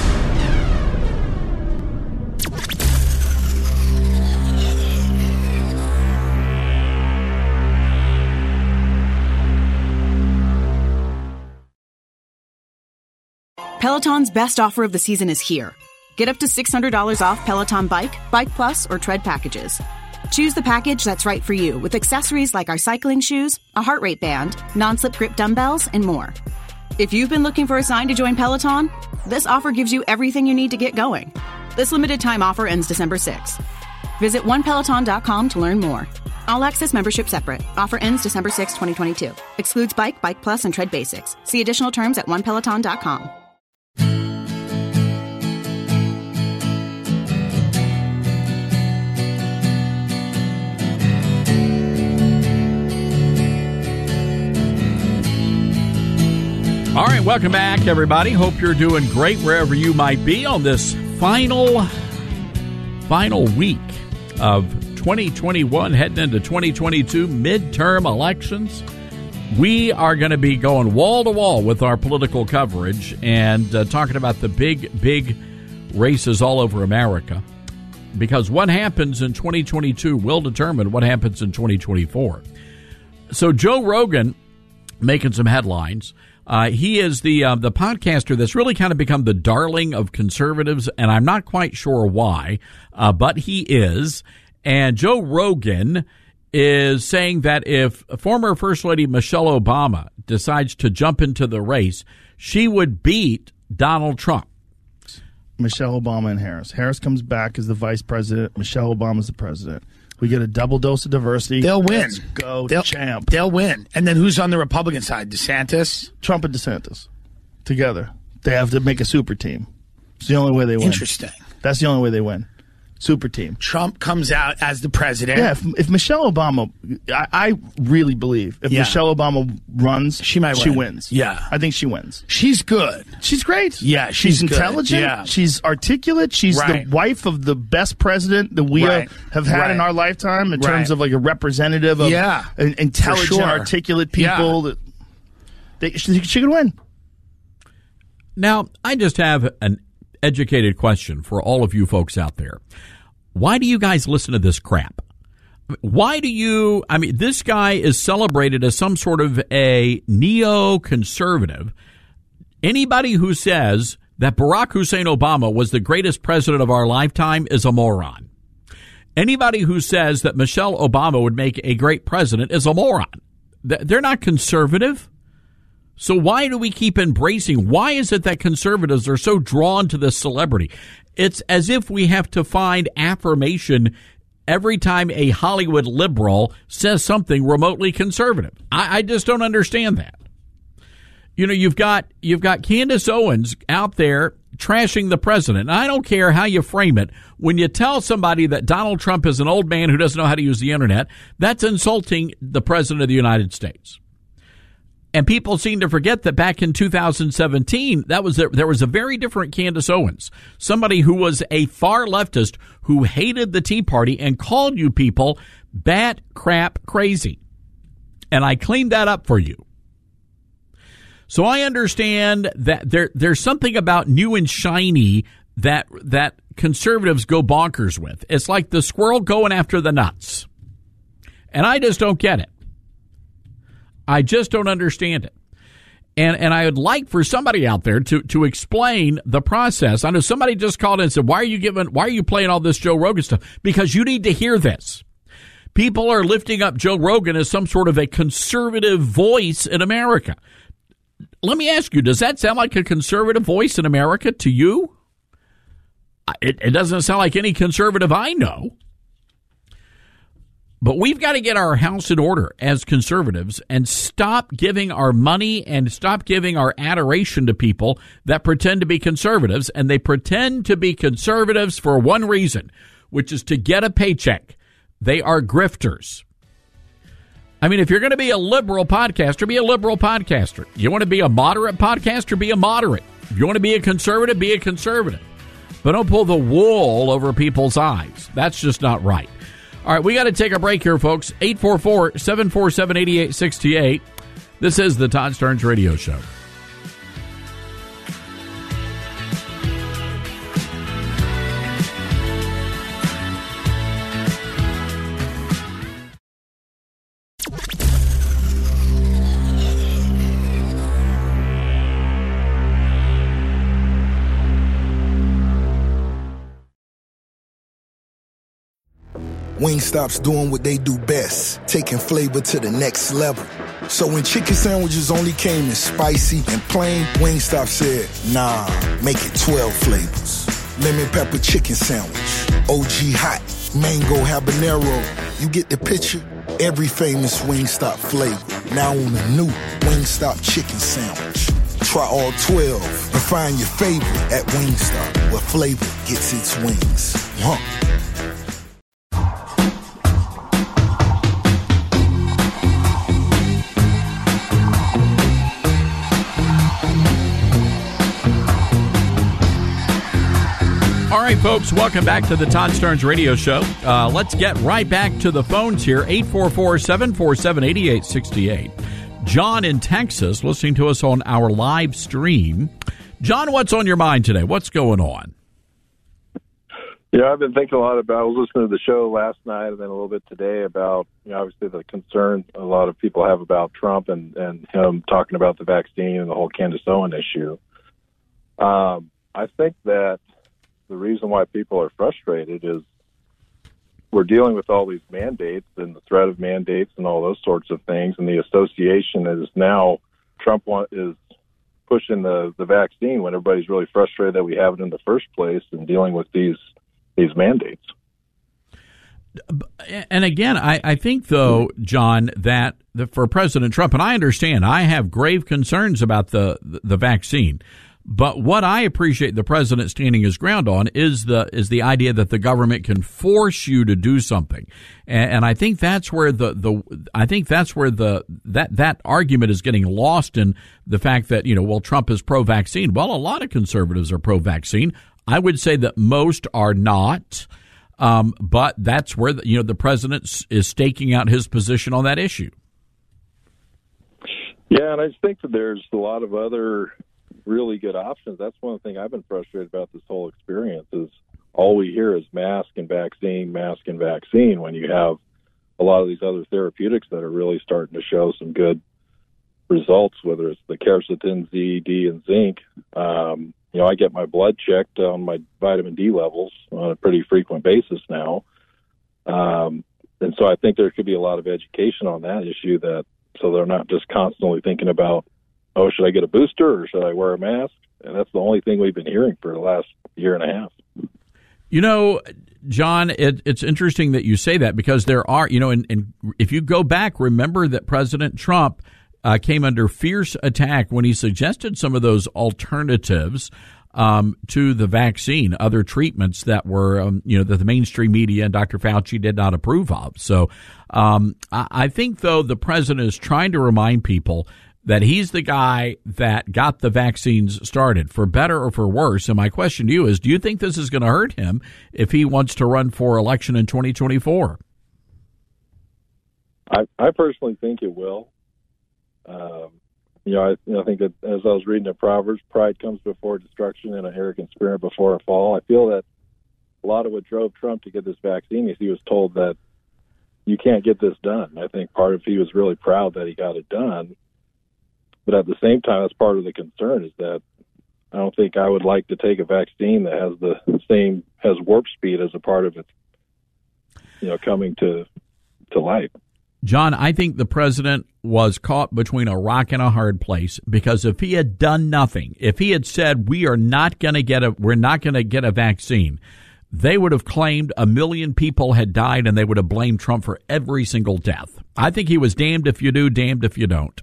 Peloton's best offer of the season is here. Get up to $600 off Peloton Bike, Bike Plus, or Tread packages. Choose the package that's right for you with accessories like our cycling shoes, a heart rate band, non-slip grip dumbbells, and more. If you've been looking for a sign to join Peloton, this offer gives you everything you need to get going. This limited time offer ends December 6th. Visit onepeloton.com to learn more. All access membership separate. Offer ends December 6, 2022. Excludes Bike, Bike Plus, and Tread Basics. See additional terms at onepeloton.com. All right, welcome back, everybody. Hope you're doing great wherever you might be on this final week of 2021, heading into 2022 midterm elections. We are going to be going wall to wall with our political coverage and talking about the big races all over America, because what happens in 2022 will determine what happens in 2024. So Joe Rogan making some headlines. He is the podcaster that's really kind of become the darling of conservatives, and I'm not quite sure why, but he is. And Joe Rogan is saying that if former First Lady Michelle Obama decides to jump into the race, she would beat Donald Trump. Michelle Obama and Harris. Harris comes back as the vice president. Michelle Obama's the president. We get a double dose of diversity. They'll win. Let's go, champ. They'll win. And then who's on the Republican side? DeSantis? Trump and DeSantis. Together. They have to make a super team. It's the only way they win. Interesting. That's the only way they win. Super team. Trump comes out as the president. Yeah, if Michelle Obama, I really believe if Michelle Obama runs, she wins. Yeah. I think she wins. She's good. She's great. Yeah, she's good. intelligent. Yeah. She's articulate. She's the wife of the best president that we have had in our lifetime in terms of like a representative of intelligent, articulate people. She could win. Now, I just have an educated question for all of you folks out there. Why do you guys listen to this crap? Why do you, this guy is celebrated as some sort of a neo-conservative. Anybody who says that Barack Hussein Obama was the greatest president of our lifetime is a moron. Anybody who says that Michelle Obama would make a great president is a moron. They're not conservative. So why do we keep embracing? Why is it that conservatives are so drawn to this celebrity? It's as if we have to find affirmation every time a Hollywood liberal says something remotely conservative. I just don't understand that. You know, you've got Candace Owens out there trashing the president. And I don't care how you frame it. When you tell somebody that Donald Trump is an old man who doesn't know how to use the internet, that's insulting the president of the United States. And people seem to forget that back in 2017, there was a very different Candace Owens, somebody who was a far leftist who hated the Tea Party and called you people bat crap crazy. And I cleaned that up for you. So I understand that there's something about new and shiny that conservatives go bonkers with. It's like the squirrel going after the nuts. And I just don't get it. I just don't understand it. And I would like for somebody out there to explain the process. I know somebody just called in and said, why are you playing all this Joe Rogan stuff? Because you need to hear this. People are lifting up Joe Rogan as some sort of a conservative voice in America. Let me ask you, does that sound like a conservative voice in America to you? It doesn't sound like any conservative I know. But we've got to get our house in order as conservatives and stop giving our money and stop giving our adoration to people that pretend to be conservatives. And they pretend to be conservatives for one reason, which is to get a paycheck. They are grifters. I mean, if you're going to be a liberal podcaster, be a liberal podcaster. You want to be a moderate podcaster, be a moderate. If you want to be a conservative, be a conservative. But don't pull the wool over people's eyes. That's just not right. All right, we got to take a break here, folks. 844-747-8868. This is the Todd Starnes Radio Show. Wingstop's doing what they do best, taking flavor to the next level. So when chicken sandwiches only came in spicy and plain, Wingstop said, nah, make it 12 flavors. Lemon pepper chicken sandwich, OG hot, mango habanero. You get the picture? Every famous Wingstop flavor. Now on a new Wingstop chicken sandwich. Try all 12 and find your favorite at Wingstop, where flavor gets its wings. All right, folks, welcome back to the Todd Starnes Radio Show. Let's get right back to the phones here, 844-747-8868. John in Texas listening to us on our live stream. John, what's on your mind today? What's going on? Yeah, I've been thinking a lot about, I was listening to the show last night and then a little bit today about, obviously the concern a lot of people have about Trump and him talking about the vaccine and the whole Candace Owens issue. I think that the reason why people are frustrated is we're dealing with all these mandates and the threat of mandates and all those sorts of things, and the association is now Trump is pushing the vaccine when everybody's really frustrated that we have it in the first place and dealing with these mandates. And again, I think, though, John, that for President Trump, and I understand, I have grave concerns about the vaccine. But what I appreciate the president standing his ground on is the idea that the government can force you to do something, and I think that's where that argument is getting lost in the fact that Trump is pro-vaccine. Well, a lot of conservatives are pro-vaccine. I would say that most are not, but that's where the president is staking out his position on that issue. Yeah, and I just think that there's a lot of other really good options. That's one thing I've been frustrated about this whole experience is all we hear is mask and vaccine, when you have a lot of these other therapeutics that are really starting to show some good results, whether it's the quercetin, Z, D, and zinc. I get my blood checked on my vitamin D levels on a pretty frequent basis now. And so I think there could be a lot of education on that issue so they're not just constantly thinking about, oh, should I get a booster or should I wear a mask? And that's the only thing we've been hearing for the last year and a half. John, it's interesting that you say that because there are, and if you go back, remember that President Trump came under fierce attack when he suggested some of those alternatives to the vaccine, other treatments that were, that the mainstream media and Dr. Fauci did not approve of. So I think, though, the president is trying to remind people that he's the guy that got the vaccines started, for better or for worse. And my question to you is, do you think this is going to hurt him if he wants to run for election in 2024? I personally think it will. I think that as I was reading the Proverbs, pride comes before destruction and an arrogant spirit before a fall. I feel that a lot of what drove Trump to get this vaccine is he was told that you can't get this done. I think part of he was really proud that he got it done. But at the same time, that's part of the concern is that I don't think I would like to take a vaccine that has warp speed as a part of it, coming to life. John, I think the president was caught between a rock and a hard place, because if he had done nothing, if he had said we're not going to get a vaccine, they would have claimed 1 million people had died and they would have blamed Trump for every single death. I think he was damned if you do, damned if you don't.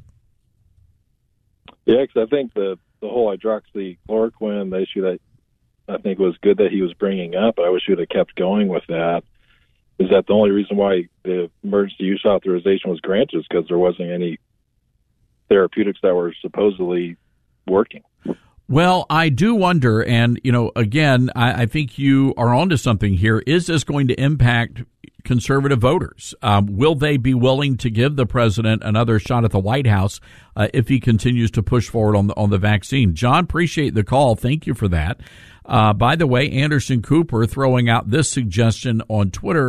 Yeah, because I think the whole hydroxychloroquine, the issue that I think was good that he was bringing up, but I wish he would have kept going with that, is that the only reason why the emergency use authorization was granted is because there wasn't any therapeutics that were supposedly working. Well, I do wonder, and, again, I think you are onto something here. Is this going to impact conservative voters? Will they be willing to give the president another shot at the White House if he continues to push forward on the vaccine? John, appreciate the call. Thank you for that. By the way, Anderson Cooper throwing out this suggestion on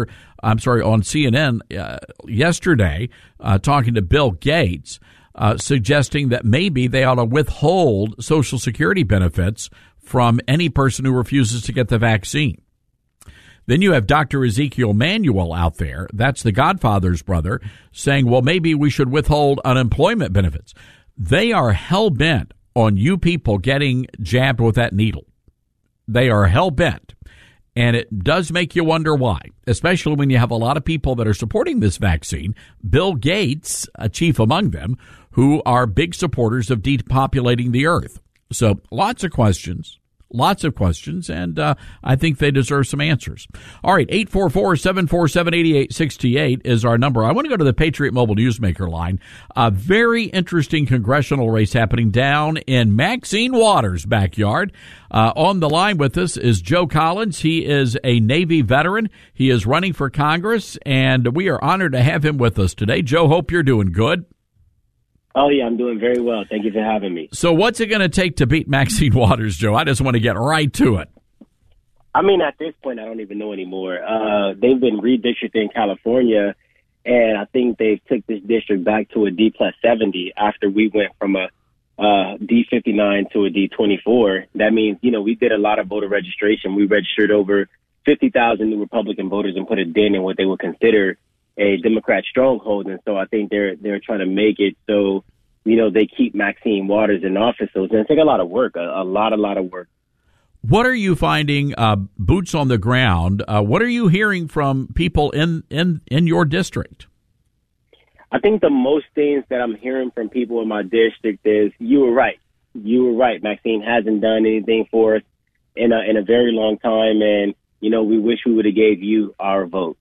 CNN yesterday, talking to Bill Gates, suggesting that maybe they ought to withhold Social Security benefits from any person who refuses to get the vaccine. Then you have Dr. Ezekiel Manuel out there, that's the Godfather's brother, saying, well, maybe we should withhold unemployment benefits. They are hell-bent on you people getting jabbed with that needle. They are hell-bent. And it does make you wonder why, especially when you have a lot of people that are supporting this vaccine, Bill Gates, chief among them, who are big supporters of depopulating the earth. So lots of questions, and I think they deserve some answers. All right, 844-747-8868 is our number. I want to go to the Patriot Mobile Newsmaker line. A very interesting congressional race happening down in Maxine Waters' backyard. On the line with us is Joe Collins. He is a Navy veteran. He is running for Congress, and we are honored to have him with us today. Joe, hope you're doing good. Oh, yeah, I'm doing very well. Thank you for having me. So what's it going to take to beat Maxine Waters, Joe? I just want to get right to it. I mean, at this point, I don't even know anymore. They've been redistricting in California, and I think they took this district back to a D+70 after we went from a D59 to a D24. That means, we did a lot of voter registration. We registered over 50,000 new Republican voters and put a dent in what they would consider a Democrat stronghold, and so I think they're trying to make it so they keep Maxine Waters in office. So it's going to take a lot of work, a lot of work. What are you finding, boots on the ground? What are you hearing from people in your district? I think the most things that I'm hearing from people in my district is you were right. Maxine hasn't done anything for us in a very long time, and we wish we would have gave you our vote.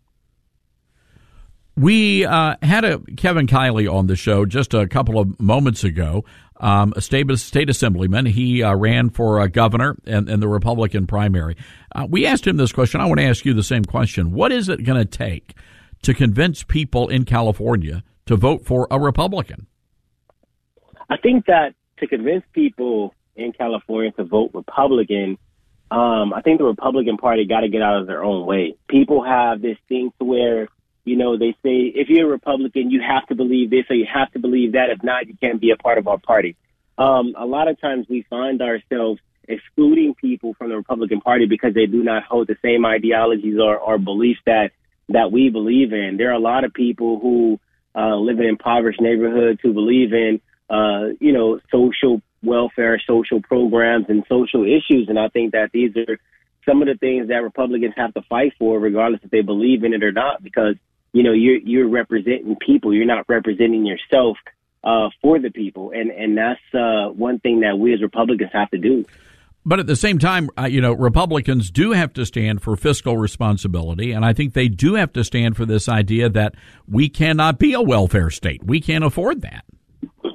We had Kevin Kiley on the show just a couple of moments ago, a state assemblyman. He ran for governor in the Republican primary. We asked him this question. I want to ask you the same question. What is it going to take to convince people in California to vote for a Republican? I think that to convince people in California to vote Republican, I think the Republican Party got to get out of their own way. People have this thing to where they say, if you're a Republican, you have to believe this or you have to believe that. If not, you can't be a part of our party. A lot of times we find ourselves excluding people from the Republican Party because they do not hold the same ideologies or beliefs that we believe in. There are a lot of people who live in impoverished neighborhoods who believe in, social welfare, social programs, and social issues. And I think that these are some of the things that Republicans have to fight for, regardless if they believe in it or not, because you're representing people. You're not representing yourself for the people. And that's one thing that we as Republicans have to do. But at the same time, Republicans do have to stand for fiscal responsibility. And I think they do have to stand for this idea that we cannot be a welfare state. We can't afford that.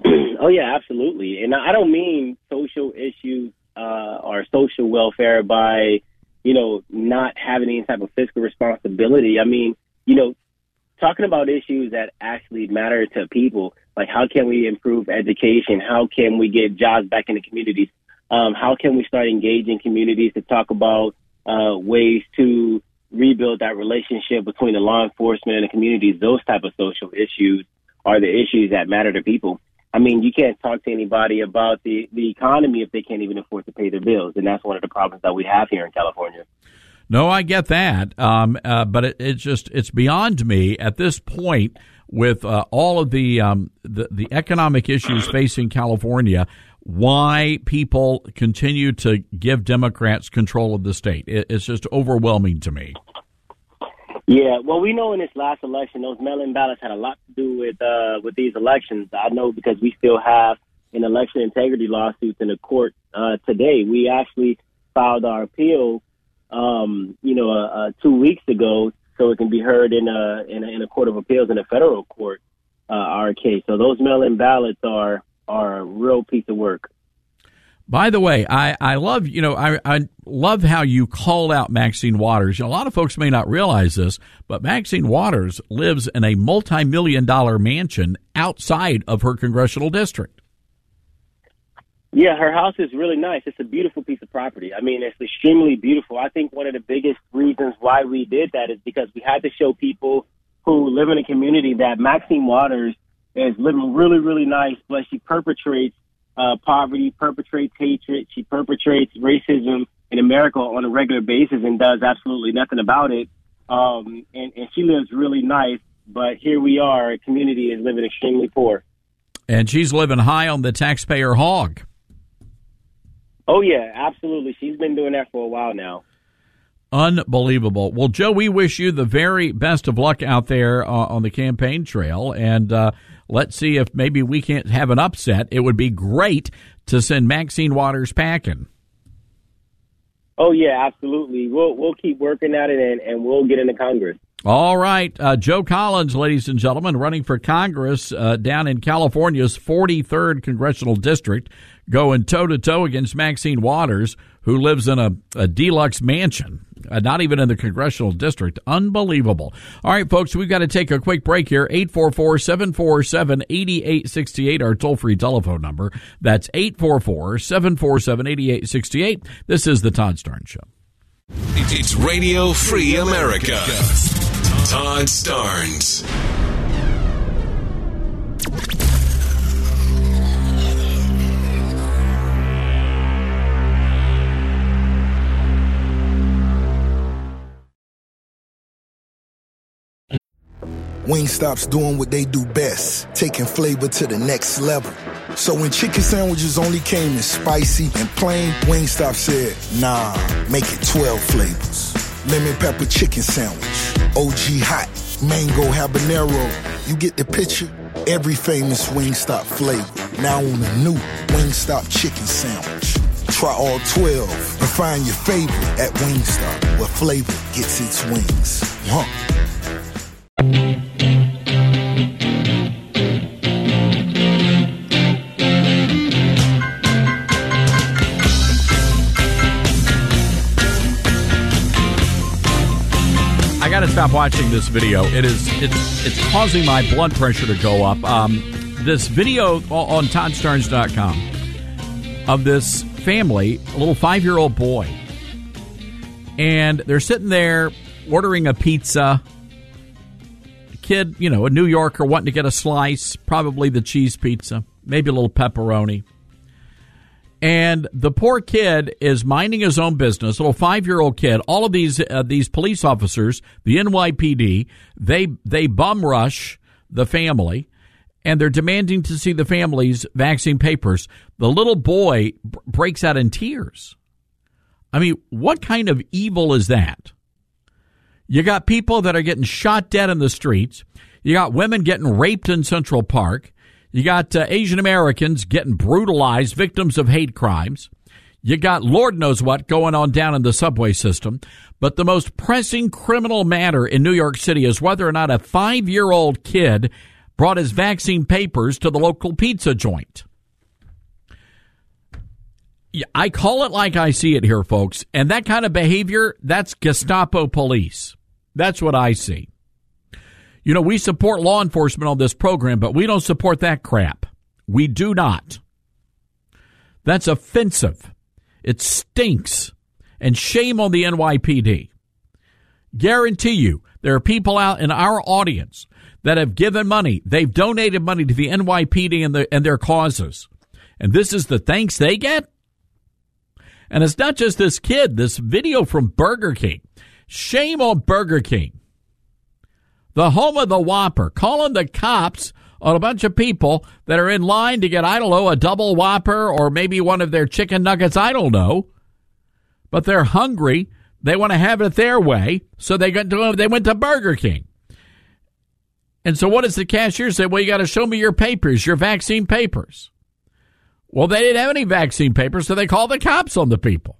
Oh, yeah, absolutely. And I don't mean social issues or social welfare by, not having any type of fiscal responsibility. I mean, talking about issues that actually matter to people, like how can we improve education? How can we get jobs back in the communities? How can we start engaging communities to talk about ways to rebuild that relationship between the law enforcement and the communities? Those type of social issues are the issues that matter to people. I mean, you can't talk to anybody about the economy if they can't even afford to pay their bills. And that's one of the problems that we have here in California. No, I get that. But it's beyond me at this point with all of the economic issues facing California, why people continue to give Democrats control of the state. It's just overwhelming to me. Yeah, well, we know in this last election, those mail-in ballots had a lot to do with these elections. I know because we still have an election integrity lawsuit in the court today. We actually filed our appeal, 2 weeks ago, so it can be heard in a court of appeals in a federal court. Our case. So those mail-in ballots are a real piece of work. By the way, I love, I love how you called out Maxine Waters. A lot of folks may not realize this, but Maxine Waters lives in a multi-million-dollar mansion outside of her congressional district. Yeah, her house is really nice. It's a beautiful piece of property. I mean, it's extremely beautiful. I think one of the biggest reasons why we did that is because we had to show people who live in a community that Maxine Waters is living really, really nice, but she perpetrates poverty, perpetrates hatred. She perpetrates racism in America on a regular basis and does absolutely nothing about it. And she lives really nice, but here we are, a community is living extremely poor. And she's living high on the taxpayer hog. Oh, yeah, absolutely. She's been doing that for a while now. Unbelievable. Well, Joe, we wish you the very best of luck out there on the campaign trail, and let's see if maybe we can't have an upset. It would be great to send Maxine Waters packing. Oh, yeah, absolutely. We'll keep working at it, and we'll get into Congress. All right. Joe Collins, ladies and gentlemen, running for Congress down in California's 43rd Congressional District, going toe-to-toe against Maxine Waters, who lives in a deluxe mansion, not even in the Congressional District. Unbelievable. All right, folks, we've got to take a quick break here. 844-747-8868, our toll-free telephone number. That's 844-747-8868. This is The Todd Starnes Show. It's Radio Free America. Todd Starnes. Wingstop's doing what they do best, taking flavor to the next level. So when chicken sandwiches only came in spicy and plain, Wingstop said, nah, make it 12 flavors. Lemon pepper chicken sandwich, OG hot, mango habanero. You get the picture? Every famous Wingstop flavor. Now on the new Wingstop chicken sandwich. Try all 12 and find your favorite at Wingstop, where flavor gets its wings. I got to stop watching this video. It's causing my blood pressure to go up. This video on ToddStarnes.com of this family, a little 5-year-old boy, and they're sitting there ordering a pizza. A kid, a New Yorker wanting to get a slice, probably the cheese pizza, maybe a little pepperoni. And the poor kid is minding his own business, a little 5-year-old kid. All of these police officers, the NYPD, they bum rush the family, and they're demanding to see the family's vaccine papers. The little boy breaks out in tears. I mean, what kind of evil is that? You got people that are getting shot dead in the streets. You got women getting raped in Central Park. You got Asian Americans getting brutalized, victims of hate crimes. You got Lord knows what going on down in the subway system. But the most pressing criminal matter in New York City is whether or not a 5-year-old kid brought his vaccine papers to the local pizza joint. I call it like I see it here, folks. And that kind of behavior, that's Gestapo police. That's what I see. You know, we support law enforcement on this program, but we don't support that crap. We do not. That's offensive. It stinks. And shame on the NYPD. Guarantee you, there are people out in our audience that have given money. They've donated money to the NYPD and their causes. And this is the thanks they get? And it's not just this kid, this video from Burger King. Shame on Burger King. The home of the Whopper, calling the cops on a bunch of people that are in line to get, I don't know, a double Whopper or maybe one of their chicken nuggets, I don't know. But they're hungry. They want to have it their way, so they went to Burger King. And so what does the cashier say? Well, you got to show me your papers, your vaccine papers. Well, they didn't have any vaccine papers, so they called the cops on the people.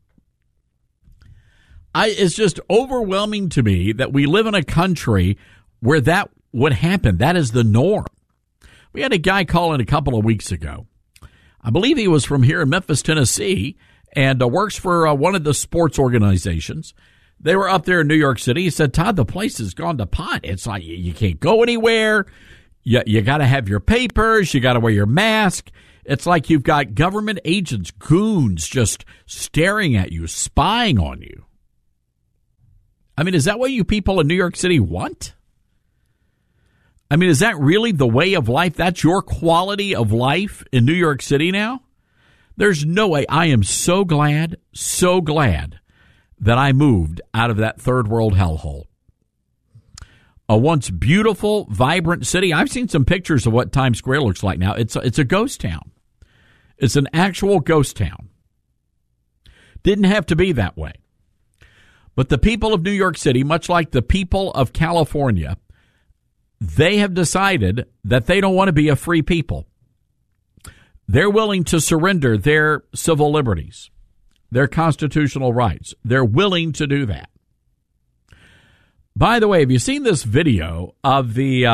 It's just overwhelming to me that we live in a country where that would happen. That is the norm. We had a guy call in a couple of weeks ago. I believe he was from here in Memphis, Tennessee, and works for one of the sports organizations. They were up there in New York City. He said, Todd, the place has gone to pot. It's like you can't go anywhere. You got to have your papers. You got to wear your mask. It's like you've got government agents, goons, just staring at you, spying on you. I mean, is that what you people in New York City want? I mean, is that really the way of life? That's your quality of life in New York City now? There's no way. I am so glad that I moved out of that third world hellhole. A once beautiful, vibrant city. I've seen some pictures of what Times Square looks like now. It's a ghost town. It's an actual ghost town. Didn't have to be that way. But the people of New York City, much like the people of California, they have decided that they don't want to be a free people. They're willing to surrender their civil liberties, their constitutional rights. They're willing to do that. By the way, have you seen this video of the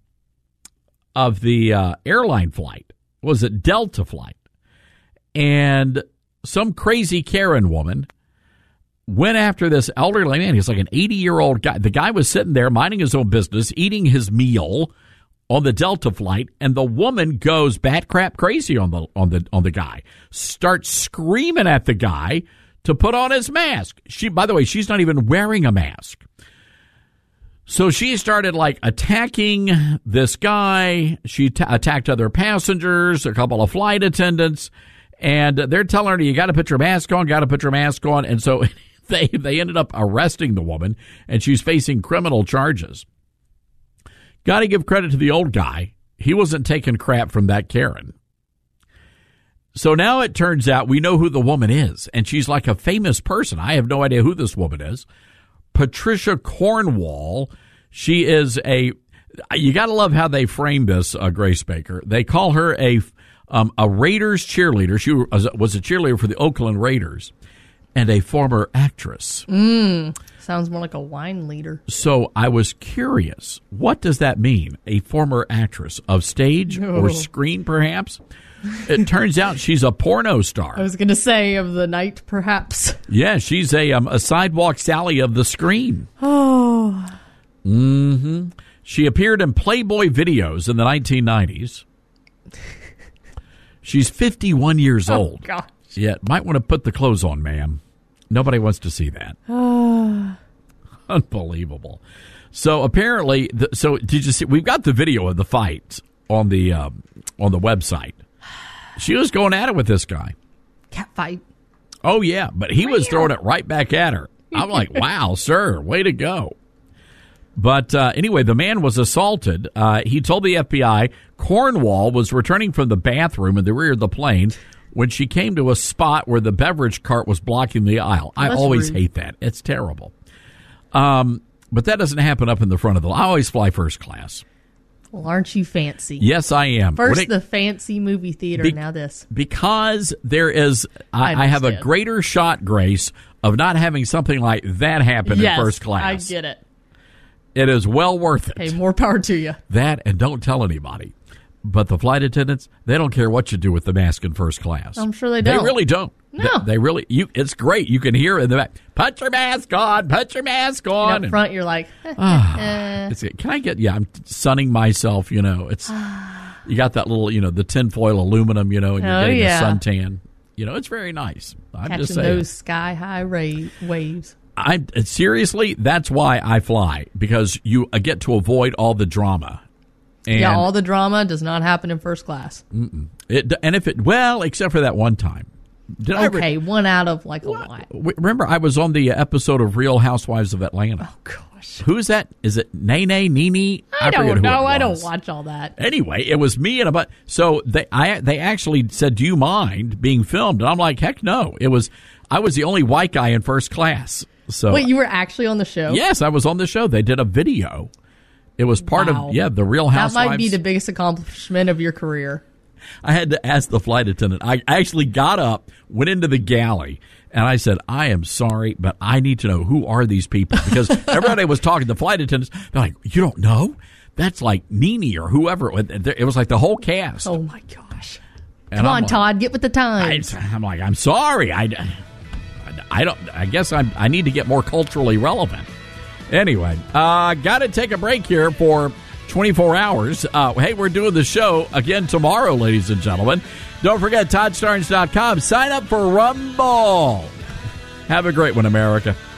airline flight? Was it Delta flight? And some crazy Karen woman went after this elderly man. He's like an 80-year-old guy. The guy was sitting there minding his own business, eating his meal on the Delta flight, and the woman goes bat crap crazy on the guy. Starts screaming at the guy to put on his mask. By the way, she's not even wearing a mask. So she started attacking this guy. She attacked other passengers, a couple of flight attendants, and they're telling her, you got to put your mask on, And so they ended up arresting the woman, and she's facing criminal charges. Got to give credit to the old guy. He wasn't taking crap from that Karen. So now it turns out we know who the woman is, and she's like a famous person. I have no idea who this woman is. Patricia Cornwall. She is you got to love how they frame this, Grace Baker. They call her a Raiders cheerleader. She was a cheerleader for the Oakland Raiders and a former actress. Sounds more like a wine leader. So I was curious, what does that mean? A former actress of stage or screen, perhaps? It turns out she's a porno star. I was going to say of the night, perhaps. Yeah, she's a sidewalk Sally of the screen. Oh. Mm-hmm. She appeared in Playboy videos in the 1990s. She's 51 years old. Gosh. Yeah, might want to put the clothes on, ma'am. Nobody wants to see that. Unbelievable. So apparently, did you see? We've got the video of the fight on the website. She was going at it with this guy. Cat fight. Oh yeah, but he was throwing it right back at her. I'm like, wow, sir, way to go. But anyway, the man was assaulted. He told the FBI Cornwall was returning from the bathroom in the rear of the plane when she came to a spot where the beverage cart was blocking the aisle. I always hate that. It's terrible. But that doesn't happen up in the front of I always fly first class. Well, aren't you fancy? Yes, I am. First the fancy movie theater, now this. Because there is, I have a greater shot, Grace, of not having something like that happen in first class. I get it. It is well worth it. Hey, more power to you. That, and don't tell anybody. But the flight attendants, they don't care what you do with the mask in first class. I'm sure they don't. They really don't. No. They really, it's great. You can hear in the back, put your mask on, put your mask on. And up front, you're like, can I get, I'm sunning myself, it's, you got that little, the tinfoil aluminum, and you're getting a suntan. It's very nice. I'm catching just saying. those sky-high waves. Seriously, that's why I fly, because you get to avoid all the drama. And all the drama does not happen in first class. Except for that one time. One out of like a lot. Remember, I was on the episode of Real Housewives of Atlanta. Oh, gosh. Who's that? Is it Nene? I don't know. I don't watch all that. Anyway, it was me and a bunch. So they actually said, "Do you mind being filmed?" And I'm like, "Heck no!" I was the only white guy in first class. So wait, you were actually on the show? Yes, I was on the show. They did a video. It was part of the Real Housewives. That might be the biggest accomplishment of your career. I had to ask the flight attendant. I actually got up, went into the galley, and I said, "I am sorry, but I need to know, who are these people?" Because everybody was talking. The flight attendants, they're like, "You don't know? That's like Nene or whoever." It was like the whole cast. Oh, my gosh. And Come on, Todd, get with the times. I'm like, I'm sorry. I don't. I guess I need to get more culturally relevant. Anyway, got to take a break here for 24 hours. Hey, we're doing the show again tomorrow, ladies and gentlemen. Don't forget, ToddStarnes.com. Sign up for Rumble. Have a great one, America.